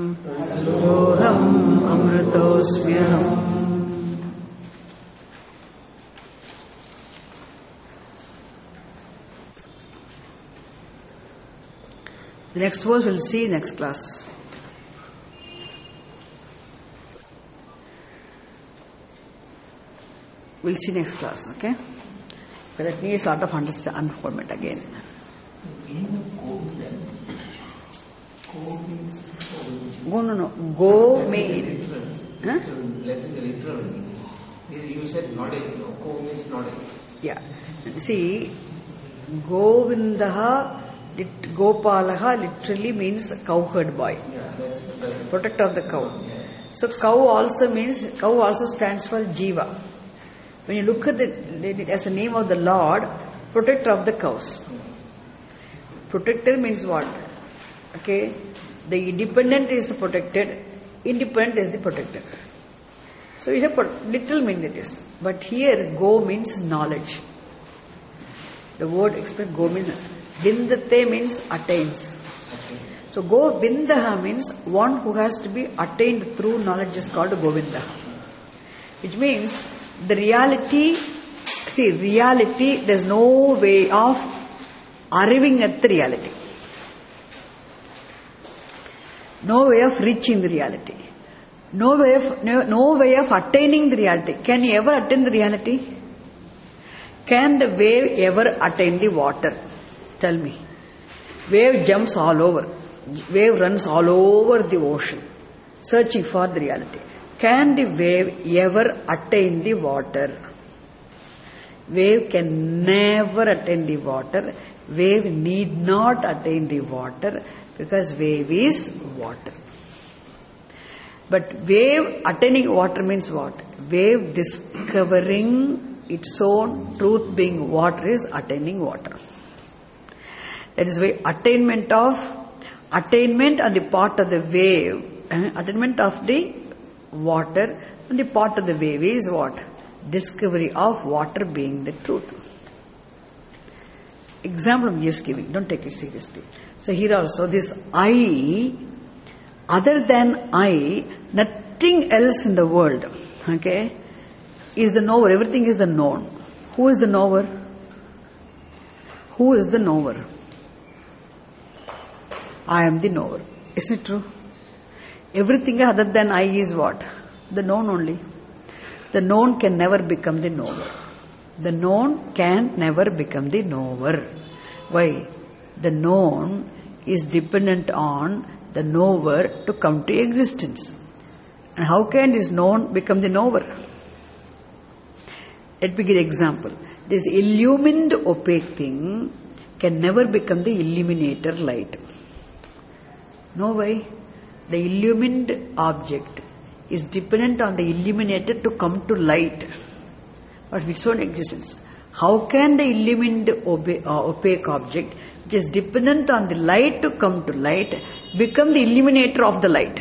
The next verse we'll see next class. We'll see next class, okay? But that needs a lot of unfoldment again. No. Go means. Huh? Literally. You said knowledge. Go means knowledge. Yeah. See, Govindaha, Gopalaha literally means cowherd boy. Protector of the cow. So cow also stands for Jiva. When you look at it as the name of the Lord, protector of the cows. Protector means what? Okay, the dependent is protected, independent is the protected. So it's a little mean it is. But here go means knowledge. The word express go means vindate means attains. So Govindaha means one who has to be attained through knowledge is called Govindaha. Which means the reality, there's no way of arriving at the reality. No way of reaching the reality. No way of attaining the reality. Can you ever attain the reality? Can the wave ever attain the water? Tell me. Wave jumps all over. Wave runs all over the ocean, searching for the reality. Can the wave ever attain the water? Wave can never attain the water. Wave need not attain the water because wave is water. But wave attaining water means what? Wave discovering its own truth being water is attaining water. That is why attainment on the part of the wave, attainment of the water on the part of the wave is what? Discovery of water being the truth. Example I'm just giving, don't take it seriously. So here also this I, other than I, nothing else in the world, okay, is the knower. Everything is the known. Who is the knower? Who is the knower? I am the knower. Isn't it true? Everything other than I is what? The known only. The known can never become the knower. The known can never become the knower. Why? The known is dependent on the knower to come to existence. And how can this known become the knower? Let me give an example. This illumined opaque thing can never become the illuminator light. No way. The illumined object is dependent on the illuminator to come to light, but with its own existence. How can the illumined opaque object, which is dependent on the light to come to light, become the illuminator of the light?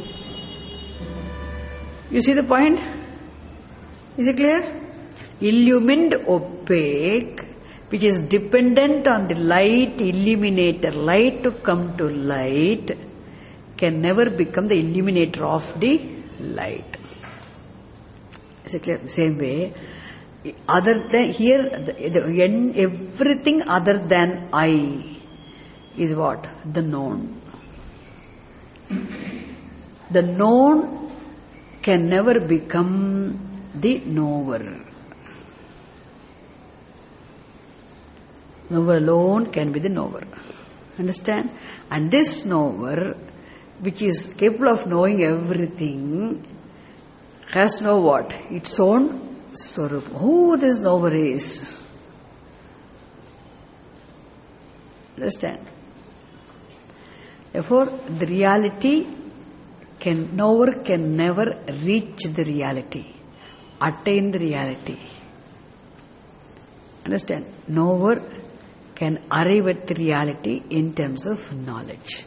You see the point? Is it clear? Illumined opaque, which is dependent on the light illuminator, light to come to light, can never become the illuminator of the light. Is it clear? The same way, other than here, everything other than I is what? The known. The known can never become the knower. Knower alone can be the knower. Understand? And this knower, which is capable of knowing everything, has to know what? Its own Swarup. Who this knower is. Understand? Therefore, the reality knower can never reach the reality, attain the reality. Understand? Knower can arrive at the reality in terms of knowledge.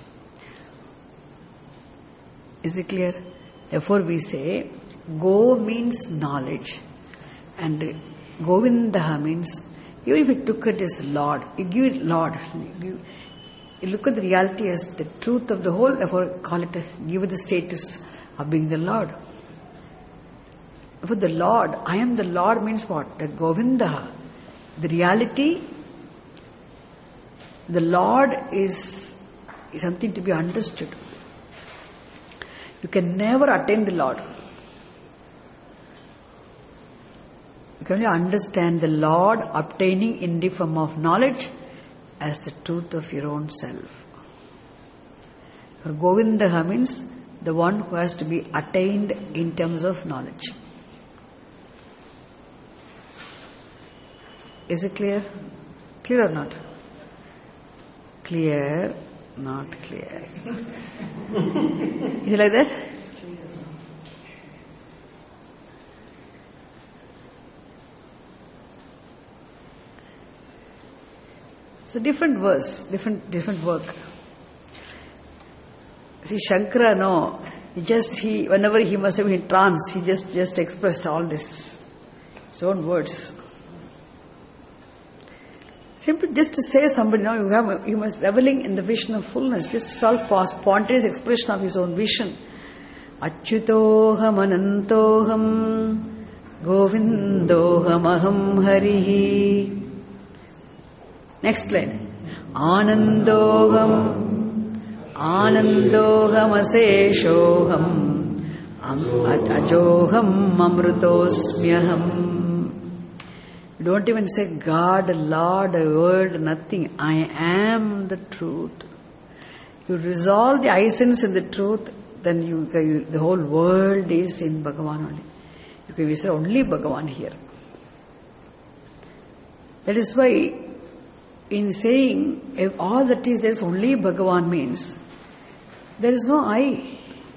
Is it clear? Therefore we say, Go means knowledge, and Govinda means, even if you took it as Lord, you give it Lord, you look at the reality as the truth of the whole, therefore call it, give it the status of being the Lord. For the Lord, I am the Lord means what? The Govinda, the reality, the Lord is something to be understood. You can never attain the Lord. You can only understand the Lord obtaining in the form of knowledge as the truth of your own self. For Govinda means the one who has to be attained in terms of knowledge. Is it clear? Clear or not? Clear, not clear. Is it like that? It's a different verse, different work. See, Shankara, no, whenever he must have been in trance, he just expressed all this, his own words. Simply just to say somebody, no, he was reveling in the vision of fullness, just spontaneous expression of his own vision. Achyutoham anantoham govindoham aham harihi. Next line. Anandoham aseshoham ajoham amrutosmyaham. Don't even say God, Lord, Word, nothing. I am the truth. You resolve the I sense in the truth, then the whole world is in Bhagavan only. You can say only Bhagavan here. That is why in saying if all that is there is only Bhagavan means there is no I.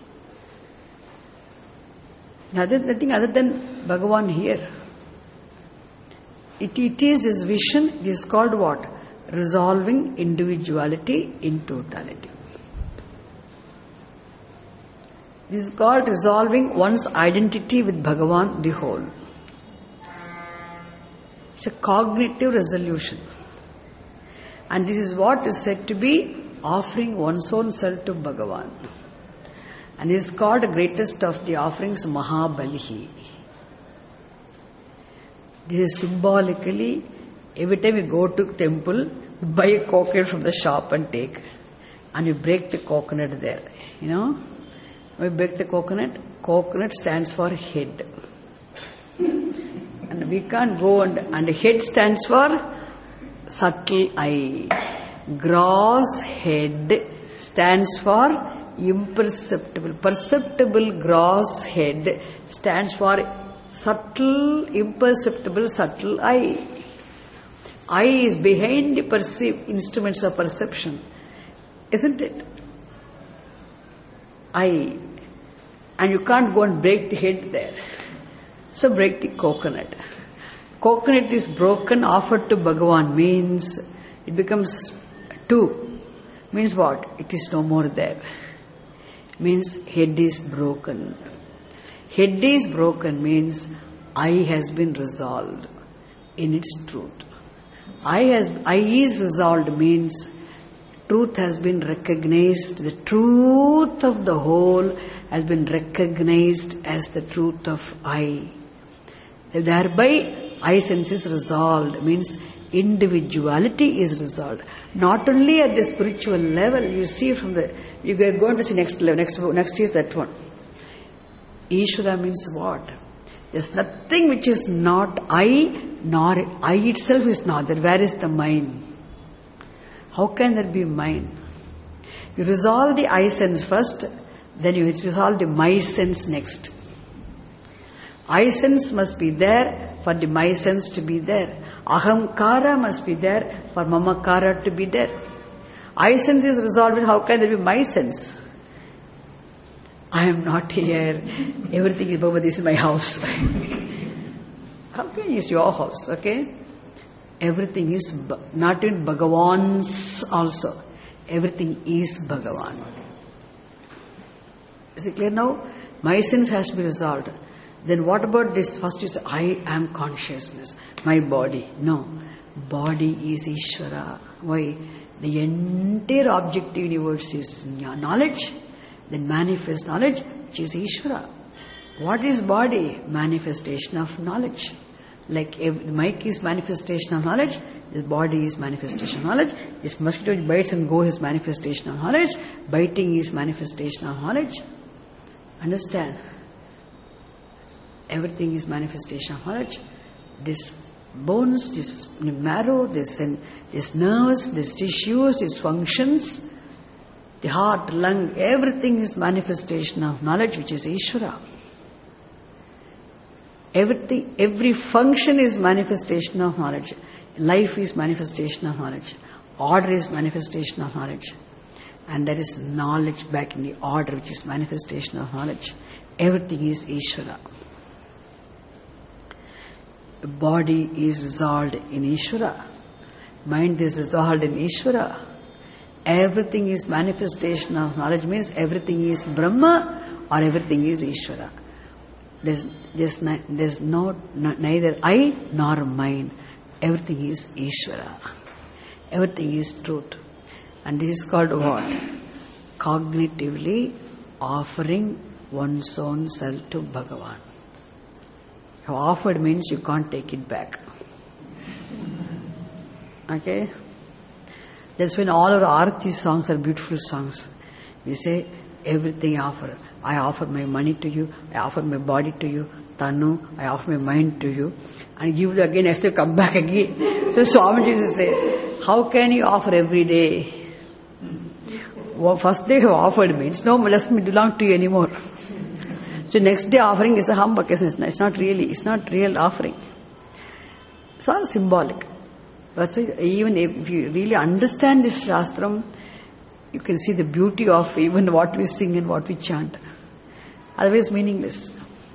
Nothing other than Bhagavan here. It is this vision, it is called what? Resolving individuality in totality. This is called resolving one's identity with Bhagavan, the whole. It's a cognitive resolution. And this is what is said to be offering one's own self to Bhagavan. And this is called the greatest of the offerings, Mahabalihi. This is symbolically, every time you go to temple, you buy a coconut from the shop and take. And you break the coconut there. When you break the coconut stands for head. And we can't go and head stands for subtle eye. Gross head stands for imperceptible. Perceptible gross head stands for subtle, imperceptible, subtle eye. Eye is behind the instruments of perception. Isn't it? Eye. And you can't go and break the head there. So break the coconut. Coconut is broken, offered to Bhagavan means it becomes two. Means what? It is no more there. Means head is broken. Head is broken means I has been resolved in its truth. I is resolved means truth has been recognized. The truth of the whole has been recognized as the truth of I. Thereby, I sense is resolved means individuality is resolved. Not only at the spiritual level, you see you are going to see next level. Next is that one. Ishvara means what? There's nothing which is not I, nor I itself is not there. Where is the mind? How can there be mind? You resolve the I sense first, then you resolve the my sense next. I sense must be there for the my sense to be there. Ahamkara must be there for mamakara to be there. I sense is resolved, how can there be my sense? I am not here. Everything is Bhagavad, this is my house. How can it's your house, okay? Everything is not in Bhagavan's also. Everything is Bhagavan. Is it clear now? My sense has to be resolved. Then what about this? First you say, I am consciousness. My body. No. Body is Ishvara. Why? The entire objective universe is knowledge. Then manifest knowledge, which is Ishvara. What is body? Manifestation of knowledge. Like the mic is manifestation of knowledge, this body is manifestation of knowledge, this mosquito bites and goes is manifestation of knowledge, biting is manifestation of knowledge. Understand? Everything is manifestation of knowledge. This bones, this marrow, this nerves, this tissues, these functions, the heart, lung, everything is manifestation of knowledge, which is Ishvara. Every function is manifestation of knowledge. Life is manifestation of knowledge. Order is manifestation of knowledge. And there is knowledge back in the order, which is manifestation of knowledge. Everything is Ishvara. The body is resolved in Ishvara. Mind is resolved in Ishvara. Everything is manifestation of knowledge, means everything is Brahma or everything is Ishvara. There's neither I nor mine. Everything is Ishvara. Everything is truth. And this is called what? Cognitively offering one's own self to Bhagavan. You offered means you can't take it back. Okay? That's when all our Arati songs are beautiful songs. We say, everything I offer. I offer my money to you, I offer my body to you, Tanu, I offer my mind to you, and give it again, next to come back again. So Swami used to say, how can you offer every day? Well, first day you offered means, no, doesn't belong to you anymore. So next day offering is a humbug, it's not real offering. It's all symbolic. That's why even if you really understand this Shastram, you can see the beauty of even what we sing and what we chant. Otherwise meaningless.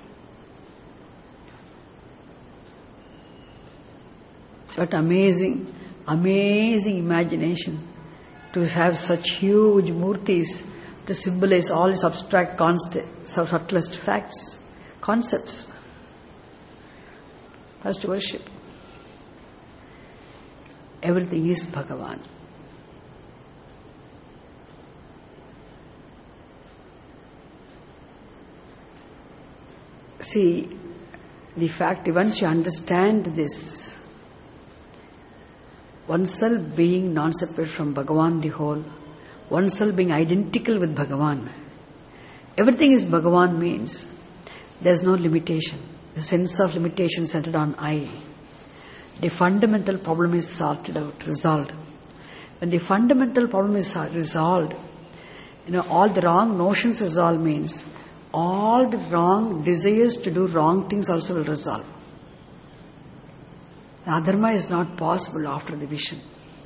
But amazing imagination to have such huge murtis to symbolize all these abstract, subtlest facts, concepts. First worship. Everything is Bhagavan. See, the fact, once you understand this, oneself being non-separate from Bhagavan the whole, oneself being identical with Bhagavan, everything is Bhagavan means there's no limitation. The sense of limitation centered on I. The fundamental problem is sorted out, resolved. When the fundamental problem is resolved, all the wrong notions resolve means all the wrong desires to do wrong things also will resolve. The adharma is not possible after the vision.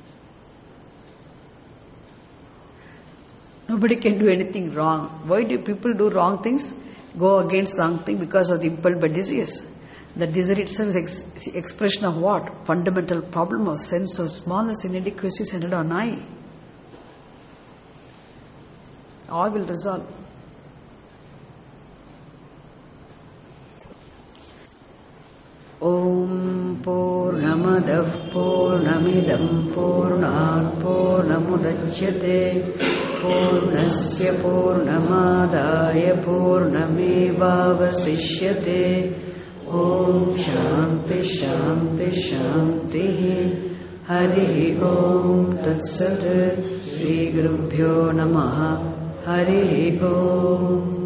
Nobody can do anything wrong. Why do people do wrong things? Go against wrong thing because of the impelled by desires. The desire itself is expression of what? Fundamental problem of sense of smallness, inadequacy centered on I. All will resolve. Om Purnamadah Purnamidam Purnat Purnamudachyate Purnasya Purnamadaya Purnamevavasishyate. Om Shanti Shanti Shanti. Hari Om Tat Sat. Shri Gurubhyo Namaha. Hari Om.